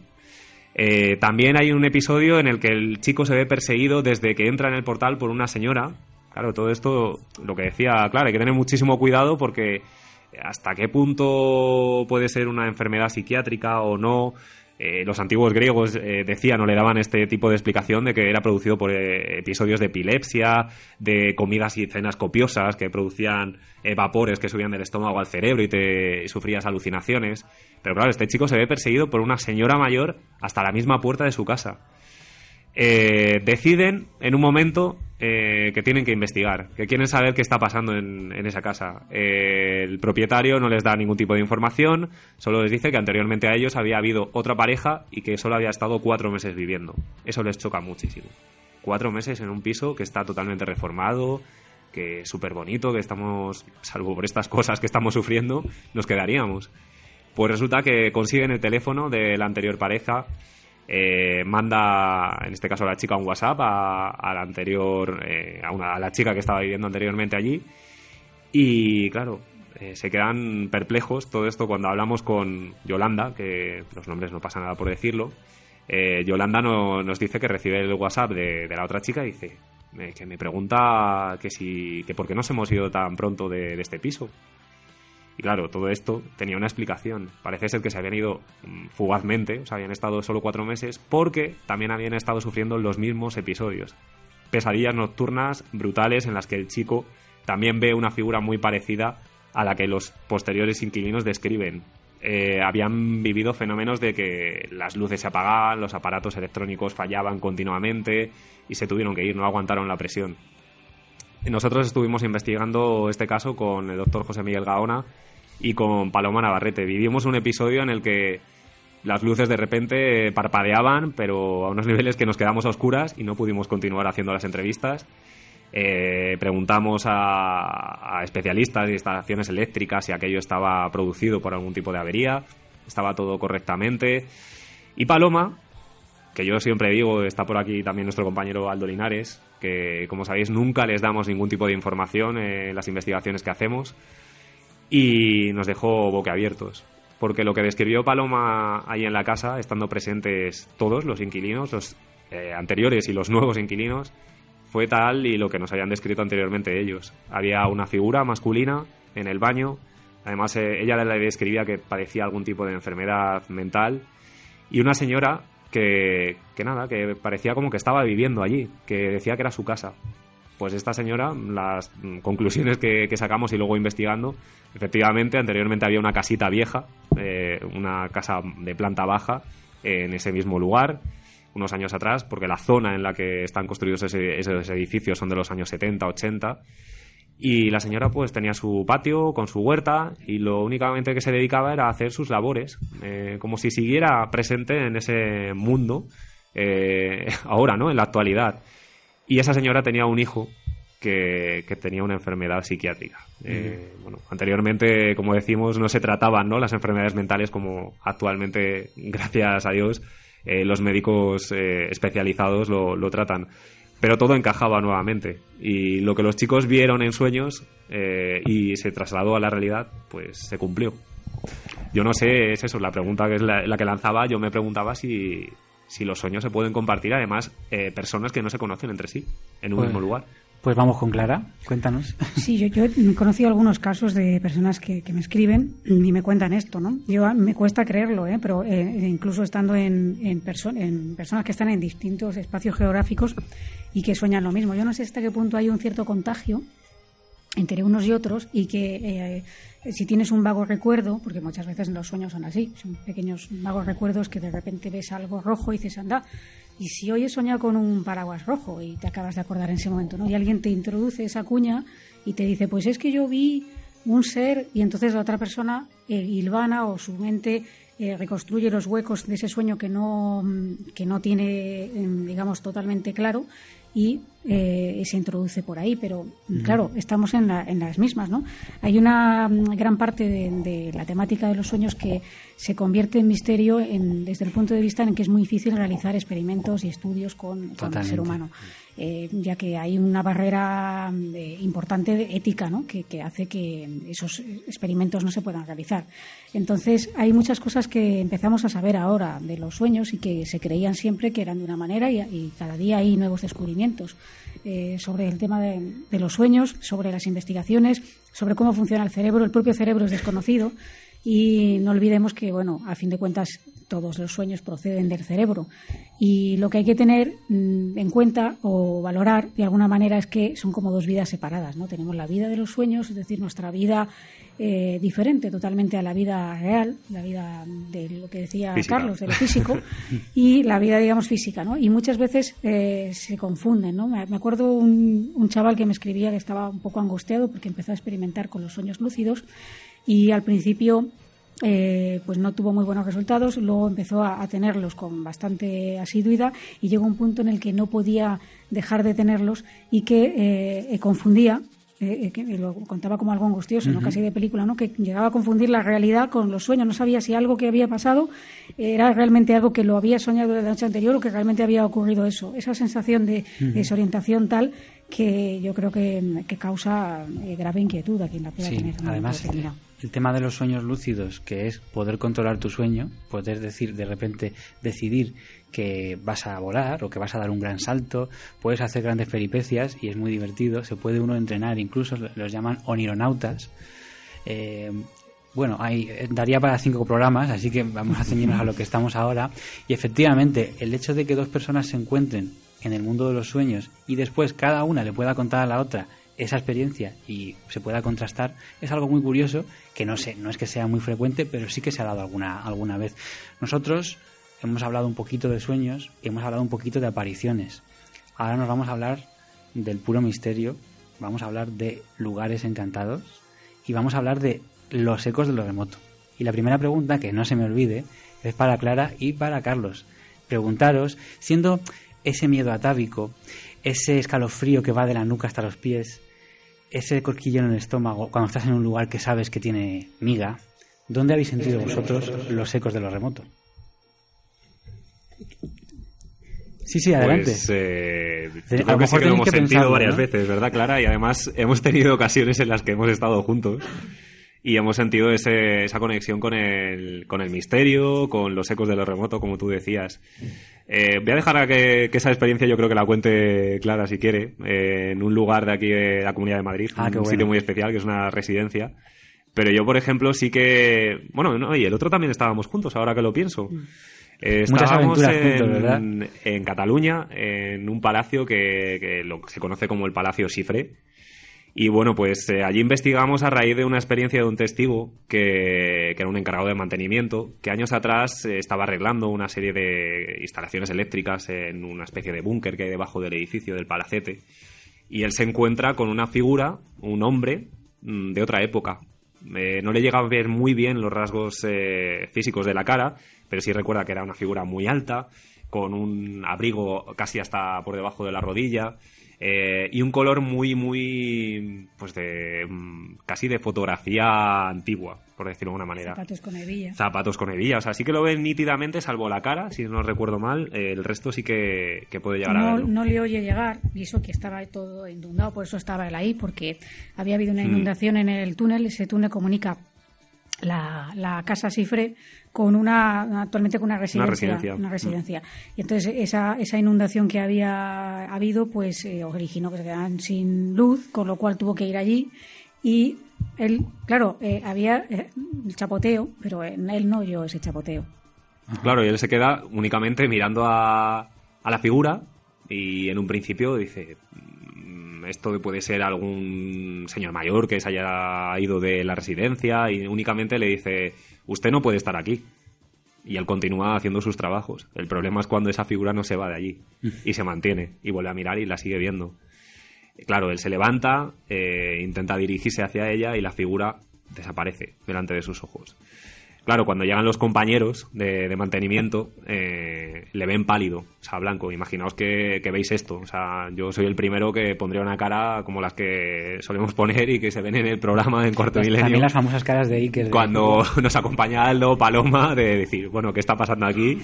También hay un episodio en el que el chico se ve perseguido desde que entra en el portal por una señora. Claro, todo esto, lo que decía, claro, hay que tener muchísimo cuidado porque hasta qué punto puede ser una enfermedad psiquiátrica o no. Los antiguos griegos decían o le daban este tipo de explicación de que era producido por episodios de epilepsia, de comidas y cenas copiosas que producían vapores que subían del estómago al cerebro y sufrías alucinaciones. Pero claro, este chico se ve perseguido por una señora mayor hasta la misma puerta de su casa. Deciden en un momento que tienen que investigar, que quieren saber qué está pasando en esa casa. El propietario no les da ningún tipo de información, solo les dice que anteriormente a ellos había habido otra pareja y que solo había estado 4 meses viviendo. Eso les choca muchísimo. 4 meses en un piso que está totalmente reformado, que es súper bonito, que estamos, salvo por estas cosas que estamos sufriendo, nos quedaríamos. Pues resulta que consiguen el teléfono de la anterior pareja. Manda, en este caso, a la chica un WhatsApp a la anterior, a la chica que estaba viviendo anteriormente allí. Y claro, se quedan perplejos. Todo esto cuando hablamos con Yolanda, que los nombres no pasa nada por decirlo. Yolanda nos dice que recibe el WhatsApp de la otra chica y dice que me pregunta que por qué nos hemos ido tan pronto de este piso. Y claro, todo esto tenía una explicación. Parece ser que se habían ido fugazmente, o sea, habían estado solo 4 meses, porque también habían estado sufriendo los mismos episodios. Pesadillas nocturnas brutales en las que el chico también ve una figura muy parecida a la que los posteriores inquilinos describen. Habían vivido fenómenos de que las luces se apagaban, los aparatos electrónicos fallaban continuamente y se tuvieron que ir, no aguantaron la presión. Nosotros estuvimos investigando este caso con el doctor José Miguel Gaona y con Paloma Navarrete. Vivimos un episodio en el que las luces de repente parpadeaban, pero a unos niveles que nos quedamos a oscuras y no pudimos continuar haciendo las entrevistas. Preguntamos a especialistas de instalaciones eléctricas si aquello estaba producido por algún tipo de avería. Estaba todo correctamente. Y Paloma, que yo siempre digo, está por aquí también nuestro compañero Aldo Linares, que como sabéis nunca les damos ningún tipo de información en las investigaciones que hacemos, y nos dejó boquiabiertos, porque lo que describió Paloma ahí en la casa, estando presentes todos los inquilinos, los anteriores y los nuevos inquilinos, fue tal y lo que nos habían descrito anteriormente ellos. Había una figura masculina en el baño, además ella le describía que padecía algún tipo de enfermedad mental, y una señora que parecía como que estaba viviendo allí, que decía que era su casa. pues esta señora, las conclusiones que sacamos y luego investigando, efectivamente, anteriormente había una casita vieja, una casa de planta baja en ese mismo lugar, unos años atrás, porque la zona en la que están construidos esos edificios son de los años 70, 80, y la señora pues tenía su patio con su huerta y lo únicamente que se dedicaba era a hacer sus labores, como si siguiera presente en ese mundo ahora, ¿no? En la actualidad. Y esa señora tenía un hijo que tenía una enfermedad psiquiátrica. Bueno, anteriormente, como decimos, no se trataban, ¿no?, las enfermedades mentales como actualmente, gracias a Dios, los médicos especializados lo tratan. Pero todo encajaba nuevamente. Y lo que los chicos vieron en sueños y se trasladó a la realidad, pues se cumplió. Yo no sé, es eso, la pregunta que es la que lanzaba, yo me preguntaba si los sueños se pueden compartir, además, personas que no se conocen entre sí, en un mismo lugar. Pues vamos con Clara, cuéntanos. Sí, yo he conocido algunos casos de personas que me escriben y me cuentan esto, ¿no? Me cuesta creerlo, pero incluso estando en personas que están en distintos espacios geográficos y que sueñan lo mismo. Yo no sé hasta qué punto hay un cierto contagio entre unos y otros y que si tienes un vago recuerdo, porque muchas veces los sueños son así, son pequeños vagos recuerdos que de repente ves algo rojo y dices, anda, y si hoy he soñado con un paraguas rojo y te acabas de acordar en ese momento, ¿no? Y alguien te introduce esa cuña y te dice, pues es que yo vi un ser, y entonces la otra persona hilvana o su mente reconstruye los huecos de ese sueño que no tiene, digamos, totalmente claro, y se introduce por ahí, pero claro, estamos en las mismas, ¿no? Hay una gran parte de la temática de los sueños que se convierte en misterio desde el punto de vista en que es muy difícil realizar experimentos y estudios con el ser humano, ya que hay una barrera importante ética, ¿no?, que hace que esos experimentos no se puedan realizar. Entonces hay muchas cosas que empezamos a saber ahora de los sueños y que se creían siempre que eran de una manera y cada día hay nuevos descubrimientos sobre el tema de los sueños, sobre las investigaciones, sobre cómo funciona el cerebro. El propio cerebro es desconocido y no olvidemos que, bueno, a fin de cuentas todos los sueños proceden del cerebro y lo que hay que tener en cuenta o valorar de alguna manera es que son como dos vidas separadas, ¿no? Tenemos la vida de los sueños, es decir, nuestra vida diferente totalmente a la vida real, la vida de lo que decía física. Carlos, de lo físico, y la vida, digamos, física, ¿no? Y muchas veces se confunden, ¿no? Me acuerdo un chaval que me escribía que estaba un poco angustiado porque empezó a experimentar con los sueños lúcidos y al principio pues no tuvo muy buenos resultados, luego empezó a tenerlos con bastante asiduidad y llegó un punto en el que no podía dejar de tenerlos y que confundía, que lo contaba como algo angustioso, ¿no?, casi de película, ¿no?, que llegaba a confundir la realidad con los sueños, no sabía si algo que había pasado era realmente algo que lo había soñado la noche anterior o que realmente había ocurrido eso, esa sensación de desorientación tal que yo creo que causa grave inquietud a quien la pueda tener. Además, el tema de los sueños lúcidos, que es poder controlar tu sueño, poder decir, de repente decidir que vas a volar o que vas a dar un gran salto, puedes hacer grandes peripecias y es muy divertido, se puede uno entrenar, incluso los llaman onironautas. Bueno, daría para 5 programas, así que vamos a ceñirnos a lo que estamos ahora. Y efectivamente, el hecho de que dos personas se encuentren en el mundo de los sueños y después cada una le pueda contar a la otra esa experiencia y se pueda contrastar es algo muy curioso que no es que sea muy frecuente, pero sí que se ha dado alguna vez. Nosotros hemos hablado un poquito de sueños y hemos hablado un poquito de apariciones. Ahora nos vamos a hablar del puro misterio, vamos a hablar de lugares encantados y vamos a hablar de los ecos de lo remoto. Y la primera pregunta, que no se me olvide, es para Clara y para Carlos. Preguntaros, siendo ese miedo atávico, ese escalofrío que va de la nuca hasta los pies, ese cosquilleo en el estómago cuando estás en un lugar que sabes que tiene miga, ¿dónde habéis sentido vosotros los ecos de lo remoto? Sí, adelante. Pues, yo creo que sí que lo hemos sentido varias veces, ¿verdad, Clara? Y además hemos tenido ocasiones en las que hemos estado juntos y hemos sentido esa conexión con el misterio, con los ecos de lo remoto, como tú decías. Voy a dejar a que esa experiencia yo creo que la cuente Clara si quiere, en un lugar de aquí de la Comunidad de Madrid, un sitio muy especial que es una residencia. Pero yo, por ejemplo, sí que... Bueno, no, y el otro también estábamos juntos, ahora que lo pienso. Muchas Estábamos aventuras juntos, ¿verdad? en Cataluña, en un palacio que se conoce como el Palacio Xifré. Y bueno, pues allí investigamos a raíz de una experiencia de un testigo que era un encargado de mantenimiento, que años atrás estaba arreglando una serie de instalaciones eléctricas en una especie de búnker que hay debajo del edificio del palacete. Y él se encuentra con una figura, un hombre de otra época. No le llega a ver muy bien los rasgos físicos de la cara, pero sí recuerda que era una figura muy alta, con un abrigo casi hasta por debajo de la rodilla, y un color muy, pues casi de fotografía antigua, por decirlo de alguna manera. Zapatos con hebilla. Zapatos con hebilla, o sea, sí que lo ven nítidamente, salvo la cara, si no recuerdo mal, el resto sí que puede llegar a verlo. No le oye llegar, y eso que estaba todo inundado, por eso estaba él ahí, porque había habido una inundación en el túnel. Ese túnel comunica la casa Xifré actualmente con una residencia. Y entonces esa inundación que había habido pues originó que se quedaran sin luz, con lo cual tuvo que ir allí. Y él, claro, había el chapoteo, pero él no oyó ese chapoteo. Claro, y él se queda únicamente mirando a la figura, y en un principio dice: esto puede ser algún señor mayor que se haya ido de la residencia, y únicamente le dice: usted no puede estar aquí. Y él continúa haciendo sus trabajos. El problema es cuando esa figura no se va de allí y se mantiene y vuelve a mirar y la sigue viendo. Claro, él se levanta, intenta dirigirse hacia ella y la figura desaparece delante de sus ojos. Claro, cuando llegan los compañeros de mantenimiento, le ven pálido, o sea, blanco. Imaginaos que veis esto. O sea, yo soy el primero que pondría una cara como las que solemos poner y que se ven en el programa en Cuarto Milenio. También las famosas caras de Iker. Cuando nos acompaña Aldo, Paloma, de decir, bueno, ¿qué está pasando aquí?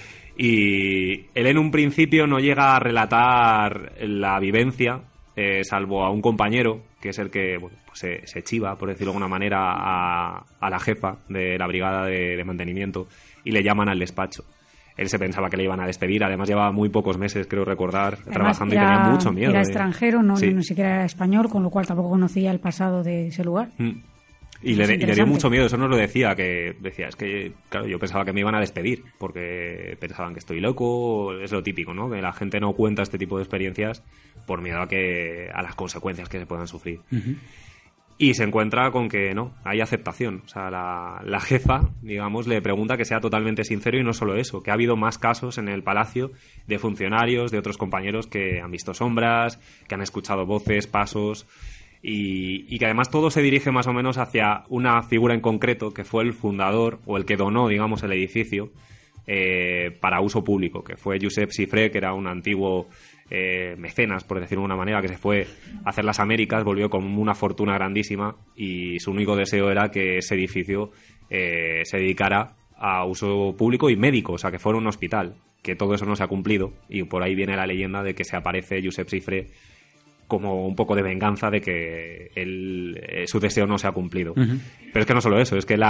Y él en un principio no llega a relatar la vivencia, salvo a un compañero, que es el que bueno, pues se chiva, por decirlo de alguna manera, a la jefa de la brigada de mantenimiento, y le llaman al despacho. Él se pensaba que le iban a despedir, además llevaba muy pocos meses, creo recordar, además, trabajando, y tenía mucho miedo. Era extranjero, ni siquiera era español, con lo cual tampoco conocía el pasado de ese lugar. Y le dio mucho miedo, eso nos lo decía, es que, claro, yo pensaba que me iban a despedir, porque pensaban que estoy loco, es lo típico, ¿no? Que la gente no cuenta este tipo de experiencias por miedo a las consecuencias que se puedan sufrir. Uh-huh. Y se encuentra con que no, hay aceptación. O sea, la jefa, digamos, le pregunta que sea totalmente sincero, y no solo eso, que ha habido más casos en el palacio de funcionarios, de otros compañeros que han visto sombras, que han escuchado voces, pasos, y que además todo se dirige más o menos hacia una figura en concreto, que fue el fundador o el que donó, digamos, el edificio para uso público, que fue Josep Xifré, que era un antiguo mecenas, por decirlo de una manera, que se fue a hacer las Américas, volvió con una fortuna grandísima, y su único deseo era que ese edificio se dedicara a uso público y médico, o sea, que fuera un hospital, que todo eso no se ha cumplido, y por ahí viene la leyenda de que se aparece Josep Xifré como un poco de venganza de que su deseo no se ha cumplido. Uh-huh. Pero es que no solo eso, es que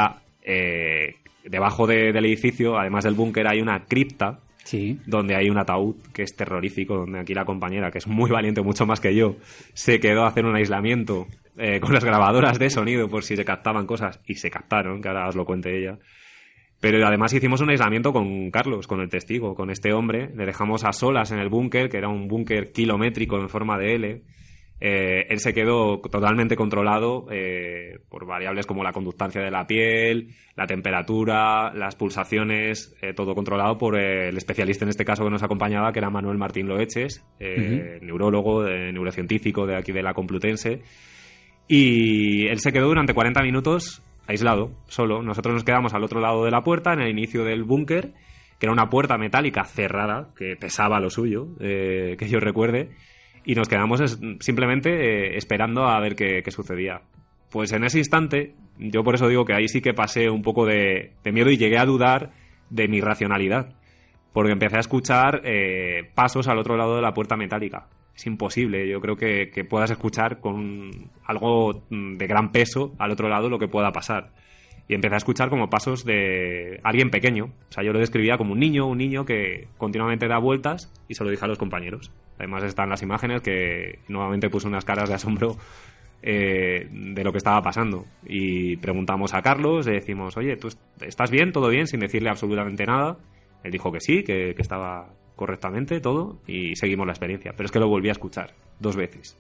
debajo del edificio, además del búnker, hay una cripta, sí, donde hay un ataúd que es terrorífico, donde aquí la compañera, que es muy valiente, mucho más que yo, se quedó a hacer un aislamiento con las grabadoras de sonido por si se captaban cosas, y se captaron, que ahora os lo cuente ella. Pero además hicimos un aislamiento con Carlos, con el testigo, con este hombre. Le dejamos a solas en el búnker, que era un búnker kilométrico en forma de L. Él se quedó totalmente controlado por variables como la conductancia de la piel, la temperatura, las pulsaciones, todo controlado por el especialista en este caso que nos acompañaba, que era Manuel Martín Loeches, neurólogo, neurocientífico de aquí de la Complutense. Y él se quedó durante 40 minutos aislado, solo. Nosotros nos quedamos al otro lado de la puerta, en el inicio del búnker, que era una puerta metálica cerrada, que pesaba lo suyo, que yo recuerde, y nos quedamos simplemente esperando a ver qué sucedía. Pues en ese instante, yo por eso digo que ahí sí que pasé un poco de miedo y llegué a dudar de mi racionalidad, porque empecé a escuchar pasos al otro lado de la puerta metálica. Es imposible, yo creo que puedas escuchar con algo de gran peso al otro lado lo que pueda pasar. Y empecé a escuchar como pasos de alguien pequeño. O sea, yo lo describía como un niño que continuamente da vueltas, y se lo dije a los compañeros. Además están las imágenes, que nuevamente puse unas caras de asombro de lo que estaba pasando. Y preguntamos a Carlos, le decimos: oye, ¿tú estás bien? ¿Todo bien? Sin decirle absolutamente nada. Él dijo que sí, que estaba correctamente todo, y seguimos la experiencia. Pero es que lo volví a escuchar 2 veces.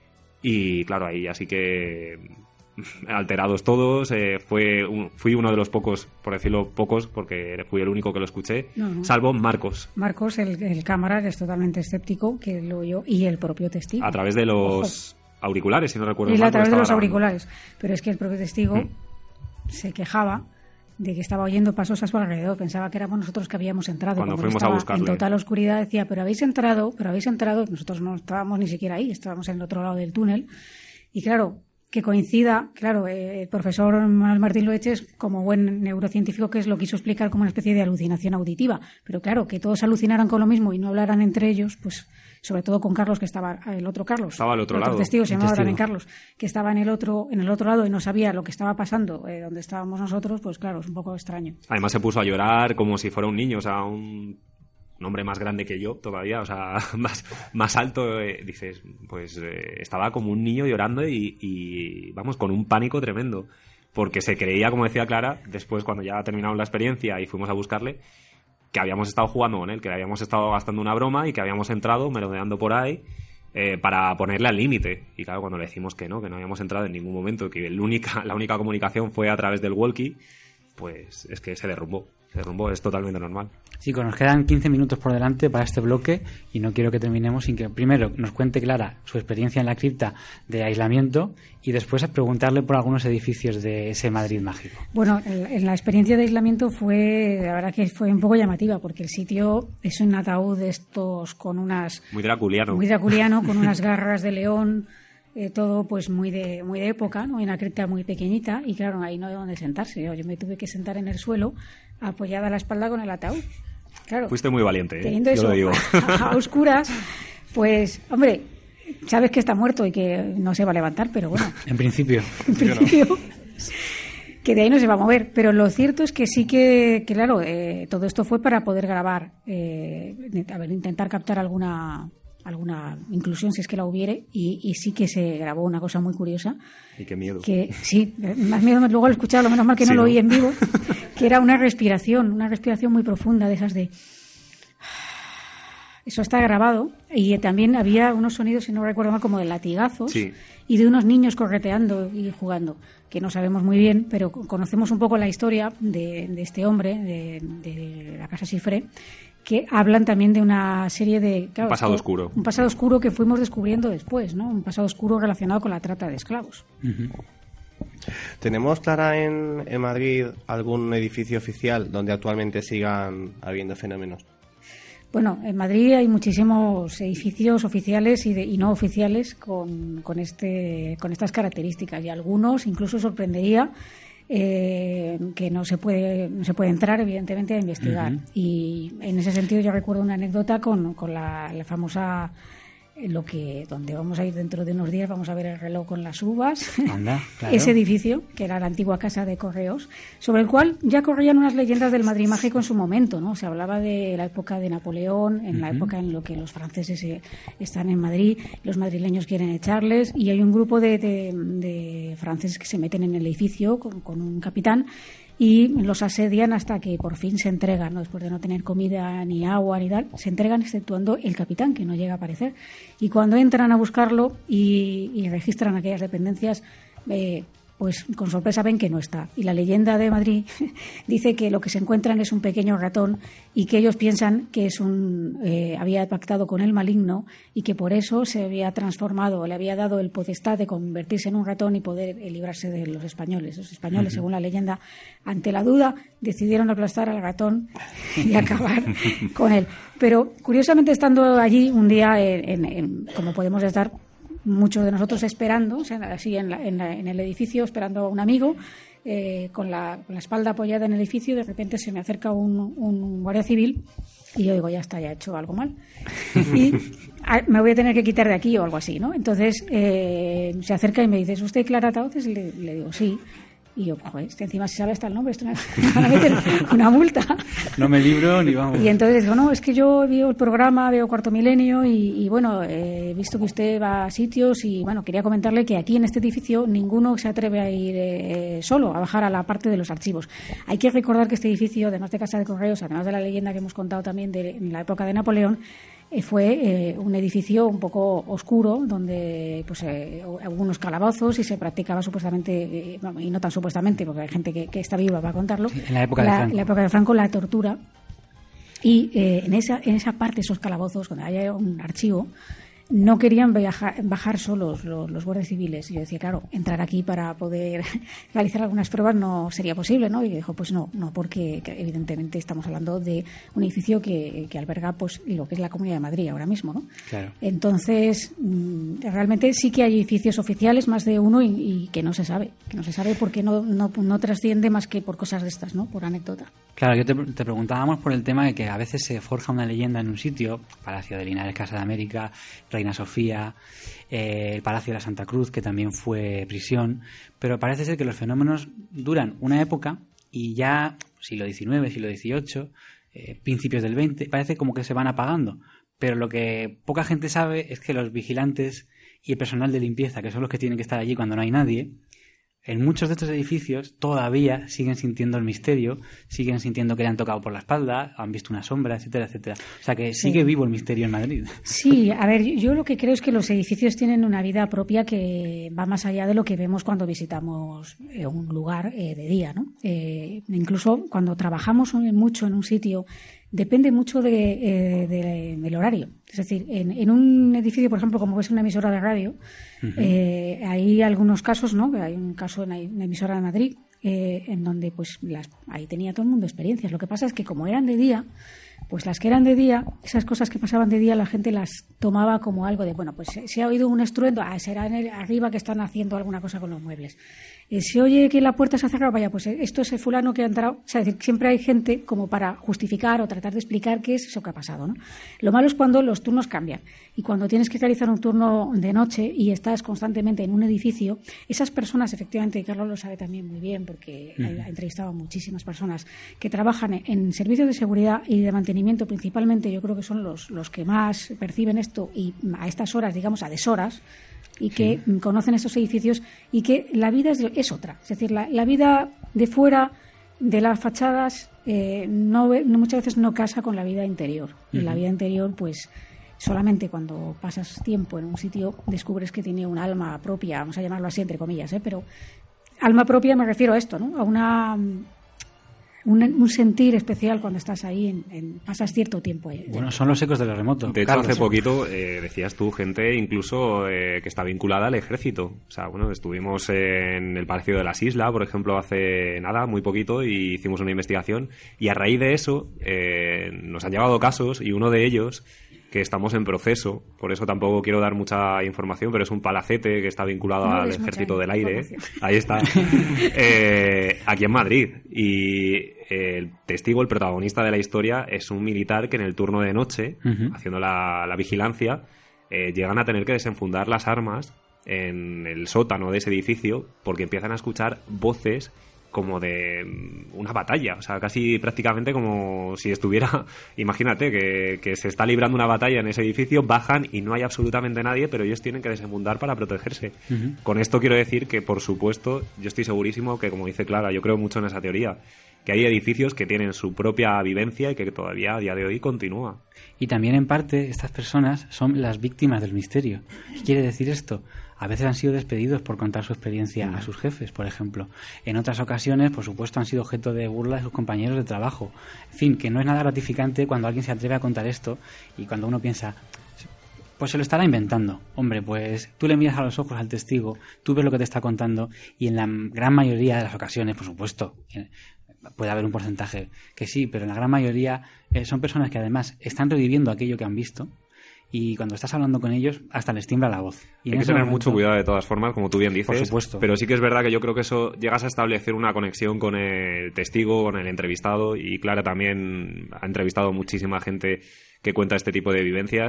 Y claro, ahí así que alterados todos, fui uno de los pocos, por decirlo pocos, porque fui el único que lo escuché, salvo Marcos. Marcos, el cámara, que es totalmente escéptico, que lo oyó, y el propio testigo. A través de los auriculares, si no recuerdo mal. A través de los auriculares. Pero es que el propio testigo se quejaba de que estaba oyendo pasos a su alrededor, pensaba que éramos nosotros que habíamos entrado. Cuando fuimos a buscarle. En total oscuridad, decía, pero habéis entrado, nosotros no estábamos ni siquiera ahí, estábamos en el otro lado del túnel. Y claro, que coincida, el profesor Manuel Martín Loeches, como buen neurocientífico que es, lo quiso explicar como una especie de alucinación auditiva, pero claro, que todos alucinaran con lo mismo y no hablaran entre ellos, pues sobre todo con Carlos, que estaba el otro Carlos. Estaba al otro lado. El testigo se llamaba también Carlos, que estaba en el otro lado y no sabía lo que estaba pasando donde estábamos nosotros, pues claro, es un poco extraño. Además se puso a llorar como si fuera un niño, o sea, un hombre más grande que yo todavía, o sea, más alto, dices, pues estaba como un niño llorando y vamos, con un pánico tremendo, porque se creía, como decía Clara, después cuando ya terminamos la experiencia y fuimos a buscarle, que habíamos estado jugando con él, que habíamos estado gastando una broma y que habíamos entrado merodeando por ahí para ponerle al límite. Y claro, cuando le decimos que no habíamos entrado en ningún momento, que la única comunicación fue a través del walkie, pues es que se derrumbó, es totalmente normal. Chicos, nos quedan 15 minutos por delante para este bloque y no quiero que terminemos sin que primero nos cuente Clara su experiencia en la cripta de aislamiento y después preguntarle por algunos edificios de ese Madrid mágico. Bueno, en la experiencia de aislamiento la verdad que fue un poco llamativa, porque el sitio es un ataúd de estos con unas... Muy draculiano, con unas garras de león, todo pues muy de época, ¿no? Una cripta muy pequeñita y claro, ahí no hay dónde sentarse. Yo me tuve que sentar en el suelo apoyada a la espalda con el ataúd. Claro, fuiste muy valiente, teniendo yo eso lo digo. a oscuras, pues hombre, sabes que está muerto y que no se va a levantar, pero bueno, en principio que de ahí no se va a mover. Pero lo cierto es que sí que claro, todo esto fue para poder grabar, intentar captar alguna inclusión si es que la hubiere, y sí que se grabó una cosa muy curiosa. Y qué miedo. Que sí, más miedo luego al escucharlo, menos mal que no lo oí en vivo, que era una respiración muy profunda de esas de... Eso está grabado, y también había unos sonidos, si no recuerdo mal, como de latigazos, sí, y de unos niños correteando y jugando, que no sabemos muy bien, pero conocemos un poco la historia de este hombre, de la Casa Cifré, que hablan también de una serie de... Claro, un pasado oscuro. Un pasado oscuro que fuimos descubriendo después, ¿no? Un pasado oscuro relacionado con la trata de esclavos. Uh-huh. ¿Tenemos, Clara, en Madrid algún edificio oficial donde actualmente sigan habiendo fenómenos? Bueno, en Madrid hay muchísimos edificios oficiales y no oficiales con estas características, y algunos incluso sorprendería que no se puede entrar, evidentemente, a investigar. Uh-huh. Y en ese sentido yo recuerdo una anécdota con la famosa... donde vamos a ir dentro de unos días, vamos a ver el reloj con las uvas. Anda, claro. Ese edificio, que era la antigua casa de correos, sobre el cual ya corrían unas leyendas del Madrid mágico en su momento, ¿no? Se hablaba de la época de Napoleón, en la época en la que los franceses están en Madrid, los madrileños quieren echarles, y hay un grupo de franceses que se meten en el edificio con un capitán y los asedian hasta que por fin se entregan, ¿no? Después de no tener comida ni agua ni tal, se entregan exceptuando el capitán, que no llega a aparecer. Y cuando entran a buscarlo y registran aquellas dependencias, pues con sorpresa ven que no está. Y la leyenda de Madrid dice que lo que se encuentran es un pequeño ratón y que ellos piensan que había pactado con el maligno y que por eso se había transformado, le había dado el potestad de convertirse en un ratón y poder librarse de los españoles. Los españoles, según la leyenda, ante la duda, decidieron aplastar al ratón y acabar con él. Pero curiosamente, estando allí un día, como podemos estar muchos de nosotros esperando, o sea, así en el edificio, esperando a un amigo, con la espalda apoyada en el edificio, de repente se me acerca un guardia civil y yo digo, ya está, ya he hecho algo mal y me voy a tener que quitar de aquí o algo así, ¿no? Entonces se acerca y me dice, ¿es usted Clara Tauces? Le digo, sí. Y yo, joder, encima si sabe hasta el nombre, esto me van a meter una multa. No me libro ni vamos. Y entonces digo, no, es que yo veo el programa, veo Cuarto Milenio y bueno, he visto que usted va a sitios y bueno, quería comentarle que aquí en este edificio ninguno se atreve a ir solo, a bajar a la parte de los archivos. Hay que recordar que este edificio, además de Casa de Correos, además de la leyenda que hemos contado también en la época de Napoleón, fue un edificio un poco oscuro donde pues algunos calabozos y se practicaba supuestamente, y no tan supuestamente porque hay gente que está viva para contarlo, sí, en la época de Franco la tortura. Y en esa parte, esos calabozos, cuando haya un archivo, no querían bajar solos los guardias civiles. Y yo decía, claro, entrar aquí para poder realizar algunas pruebas no sería posible, ¿no? Y dijo, pues no, porque evidentemente estamos hablando de un edificio que alberga pues lo que es la Comunidad de Madrid ahora mismo, ¿no? Claro. Entonces, realmente sí que hay edificios oficiales, más de uno, y que no se sabe porque no trasciende más que por cosas de estas, ¿no? Por anécdota. Claro, yo te preguntábamos por el tema de que a veces se forja una leyenda en un sitio, Palacio de Linares, Casa de América, Reina Sofía, el Palacio de la Santa Cruz, que también fue prisión, pero parece ser que los fenómenos duran una época y ya siglo XIX, siglo XVIII, principios del XX, parece como que se van apagando. Pero lo que poca gente sabe es que los vigilantes y el personal de limpieza, que son los que tienen que estar allí cuando no hay nadie, en muchos de estos edificios todavía siguen sintiendo el misterio, siguen sintiendo que le han tocado por la espalda, han visto una sombra, etcétera, etcétera. O sea que sigue vivo el misterio en Madrid. Sí, a ver, yo lo que creo es que los edificios tienen una vida propia que va más allá de lo que vemos cuando visitamos un lugar de día, ¿no? Incluso cuando trabajamos mucho en un sitio, depende mucho del horario. Es decir, en un edificio, por ejemplo, como es una emisora de radio, hay algunos casos, ¿no? Hay un caso en una emisora de Madrid en donde pues ahí tenía todo el mundo experiencias. Lo que pasa es que como eran de día, pues las que eran de día, esas cosas que pasaban de día, la gente las tomaba como algo de, bueno, pues se ha oído un estruendo, será arriba que están haciendo alguna cosa con los muebles. Se oye que la puerta se ha cerrado, vaya, pues esto es el fulano que ha entrado. O sea, es decir, siempre hay gente como para justificar o tratar de explicar qué es eso que ha pasado, ¿no? Lo malo es cuando los turnos cambian y cuando tienes que realizar un turno de noche y estás constantemente en un edificio, esas personas, efectivamente, y Carlos lo sabe también muy bien porque ha entrevistado a muchísimas personas que trabajan en servicios de seguridad y de mantenimiento principalmente, yo creo que son los que más perciben esto y a estas horas, digamos, a deshoras, y que conocen estos edificios y que la vida es otra. Es decir, la vida de fuera de las fachadas muchas veces no casa con la vida interior. Y la vida interior, pues solamente cuando pasas tiempo en un sitio descubres que tiene un alma propia, vamos a llamarlo así entre comillas, pero alma propia me refiero a esto, ¿no? A un sentir especial cuando estás ahí, pasas cierto tiempo ahí. Bueno, son los ecos de lo remoto. De hecho, hace poquito decías tú, gente incluso que está vinculada al ejército. O sea, bueno, estuvimos en el Palacio de las Islas, por ejemplo, hace nada, muy poquito, y hicimos una investigación. Y a raíz de eso nos han llegado casos, y uno de ellos, que estamos en proceso, por eso tampoco quiero dar mucha información, pero es un palacete que está vinculado al Ejército del Aire. Ahí está. Aquí en Madrid. Y el testigo, el protagonista de la historia, es un militar que en el turno de noche, haciendo la vigilancia, llegan a tener que desenfundar las armas en el sótano de ese edificio porque empiezan a escuchar voces como de una batalla, o sea, casi prácticamente como si estuviera, imagínate que se está librando una batalla en ese edificio, bajan y no hay absolutamente nadie, pero ellos tienen que desenfundar para protegerse. Con esto quiero decir que, por supuesto, yo estoy segurísimo que, como dice Clara, yo creo mucho en esa teoría, que hay edificios que tienen su propia vivencia y que todavía a día de hoy continúa. Y también, en parte, estas personas son las víctimas del misterio. ¿Qué quiere decir esto? A veces han sido despedidos por contar su experiencia a sus jefes, por ejemplo. En otras ocasiones, por supuesto, han sido objeto de burla de sus compañeros de trabajo. En fin, que no es nada gratificante cuando alguien se atreve a contar esto y cuando uno piensa, pues se lo estará inventando. Hombre, pues tú le miras a los ojos al testigo, tú ves lo que te está contando y en la gran mayoría de las ocasiones, por supuesto, puede haber un porcentaje que sí, pero en la gran mayoría son personas que además están reviviendo aquello que han visto. Y cuando estás hablando con ellos, hasta les tiembla la voz. Y hay que tener mucho cuidado de todas formas, como tú bien dices. Por supuesto. Pero sí que es verdad que yo creo que eso llegas a establecer una conexión con el testigo, con el entrevistado. Y Clara también ha entrevistado muchísima gente que cuenta este tipo de vivencias.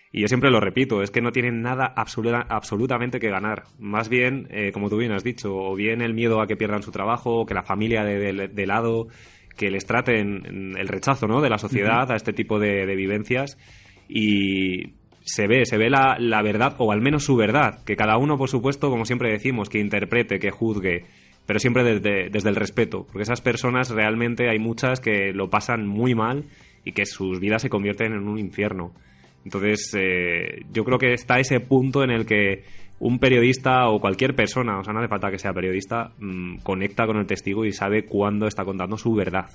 Y yo siempre lo repito, es que no tienen nada absolutamente que ganar. Más bien, como tú bien has dicho, o bien el miedo a que pierdan su trabajo, o que la familia de lado, que les traten el rechazo, ¿no?, de la sociedad a este tipo de vivencias. Y se ve la verdad, o al menos su verdad, que cada uno, por supuesto, como siempre decimos, que interprete, que juzgue, pero siempre desde el respeto, porque esas personas realmente hay muchas que lo pasan muy mal y que sus vidas se convierten en un infierno. Entonces, yo creo que está ese punto en el que un periodista o cualquier persona, o sea, no hace falta que sea periodista, conecta con el testigo y sabe cuándo está contando su verdad.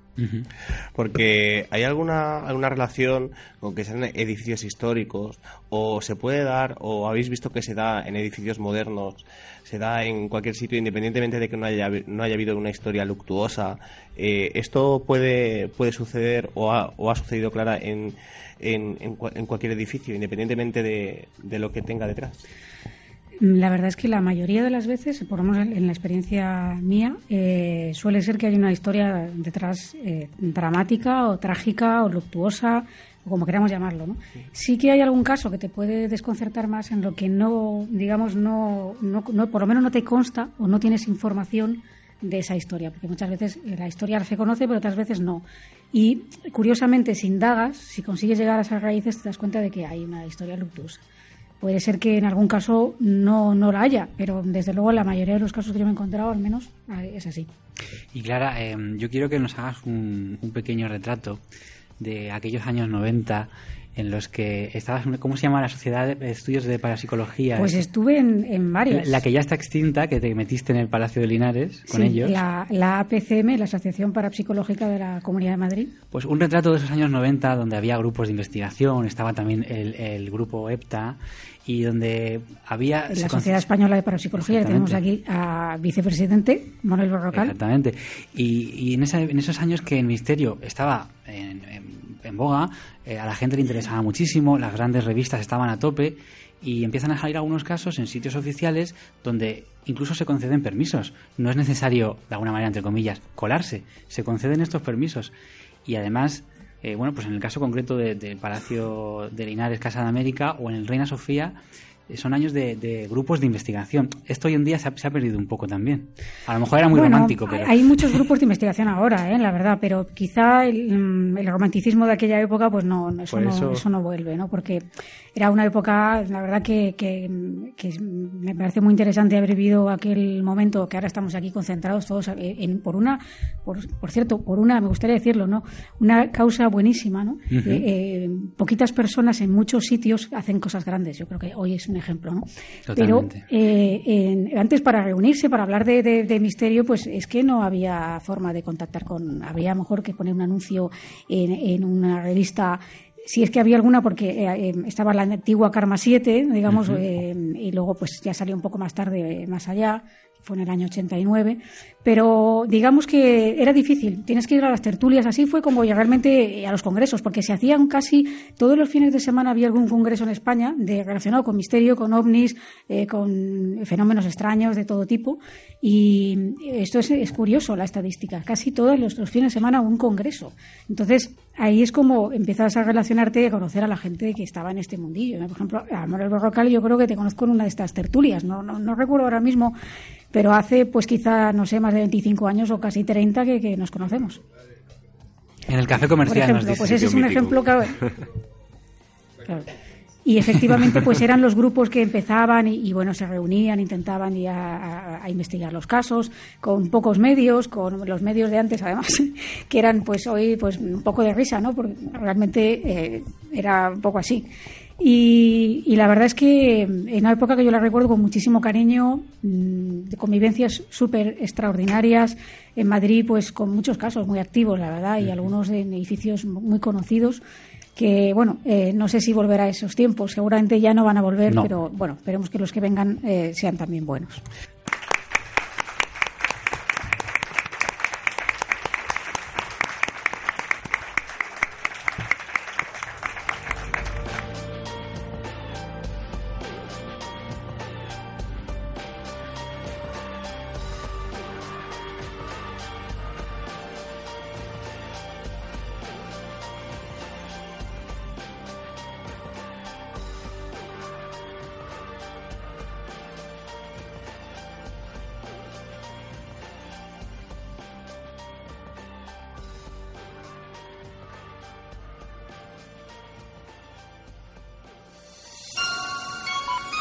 Porque ¿hay alguna relación con que sean edificios históricos, o se puede dar, o habéis visto que se da en edificios modernos, se da en cualquier sitio, independientemente de que no haya habido una historia luctuosa? ¿Esto puede suceder o ha sucedido, Clara, en cualquier edificio, independientemente de lo que tenga detrás? La verdad es que la mayoría de las veces, por lo menos en la experiencia mía, suele ser que hay una historia detrás dramática o trágica o luctuosa, o como queramos llamarlo, ¿no? Sí que hay algún caso que te puede desconcertar más en lo que no, digamos, no por lo menos no te consta o no tienes información de esa historia, porque muchas veces la historia se conoce, pero otras veces no. Y curiosamente, si indagas, si consigues llegar a esas raíces, te das cuenta de que hay una historia luctuosa. Puede ser que en algún caso no la haya, pero desde luego en la mayoría de los casos que yo me he encontrado, al menos, es así. Y Clara, yo quiero que nos hagas un pequeño retrato de aquellos años 90 en los que estabas, ¿cómo se llama la Sociedad de Estudios de Parapsicología? Pues estuve en varias. La que ya está extinta, que te metiste en el Palacio de Linares con ellos. La APCM, la Asociación Parapsicológica de la Comunidad de Madrid. Pues un retrato de esos años 90 donde había grupos de investigación, estaba también el grupo EPTA, y donde había... La Sociedad Española de Parapsicología, que tenemos aquí a vicepresidente, Manuel Berrocal. Exactamente. Y en esos años que el Ministerio estaba en boga, a la gente le interesaba muchísimo, las grandes revistas estaban a tope, y empiezan a salir algunos casos en sitios oficiales donde incluso se conceden permisos. No es necesario, de alguna manera, entre comillas, colarse. Se conceden estos permisos. Y además... bueno, pues en el caso concreto del Palacio de Linares, Casa de América, o en el Reina Sofía, son años de grupos de investigación. Esto hoy en día se ha perdido un poco también. A lo mejor era muy romántico, pero... Hay muchos grupos de investigación ahora, la verdad, pero quizá el romanticismo de aquella época, pues eso no vuelve, ¿no? Porque era una época, la verdad, que me parece muy interesante haber vivido aquel momento, que ahora estamos aquí concentrados todos por cierto, me gustaría decirlo, ¿no? Una causa buenísima, ¿no? Poquitas personas en muchos sitios hacen cosas grandes. Yo creo que hoy es un ejemplo, ¿no? Totalmente. Pero antes, para reunirse, para hablar de misterio, pues es que no había forma de contactar habría mejor que poner un anuncio en una revista, si es que había alguna, porque estaba la antigua Karma 7, digamos, y luego pues ya salió un poco más tarde Más Allá, fue en el año 89, pero digamos que era difícil, tienes que ir a las tertulias, así fue como realmente a los congresos, porque se hacían casi todos los fines de semana, había algún congreso en España relacionado con misterio, con ovnis, con fenómenos extraños de todo tipo, y esto es curioso, la estadística, casi todos los fines de semana un congreso. Entonces ahí es como empiezas a relacionarte y a conocer a la gente que estaba en este mundillo. Por ejemplo, a Manuel Berrocal yo creo que te conozco en una de estas tertulias, no recuerdo ahora mismo, pero hace pues quizá, no sé, más de 25 años o casi 30 que nos conocemos. En el café comercial, por ejemplo, pues ese es un ejemplo, claro. Y efectivamente pues eran los grupos que empezaban y bueno, se reunían, intentaban ir a investigar los casos con pocos medios, con los medios de antes además, que eran pues hoy pues un poco de risa, ¿no? Porque realmente era un poco así. Y la verdad es que en una época que yo la recuerdo con muchísimo cariño, de convivencias súper extraordinarias en Madrid, pues con muchos casos muy activos, la verdad, y algunos en edificios muy conocidos, que bueno, no sé si volverá a esos tiempos, seguramente ya no van a volver, no. Pero bueno, esperemos que los que vengan sean también buenos.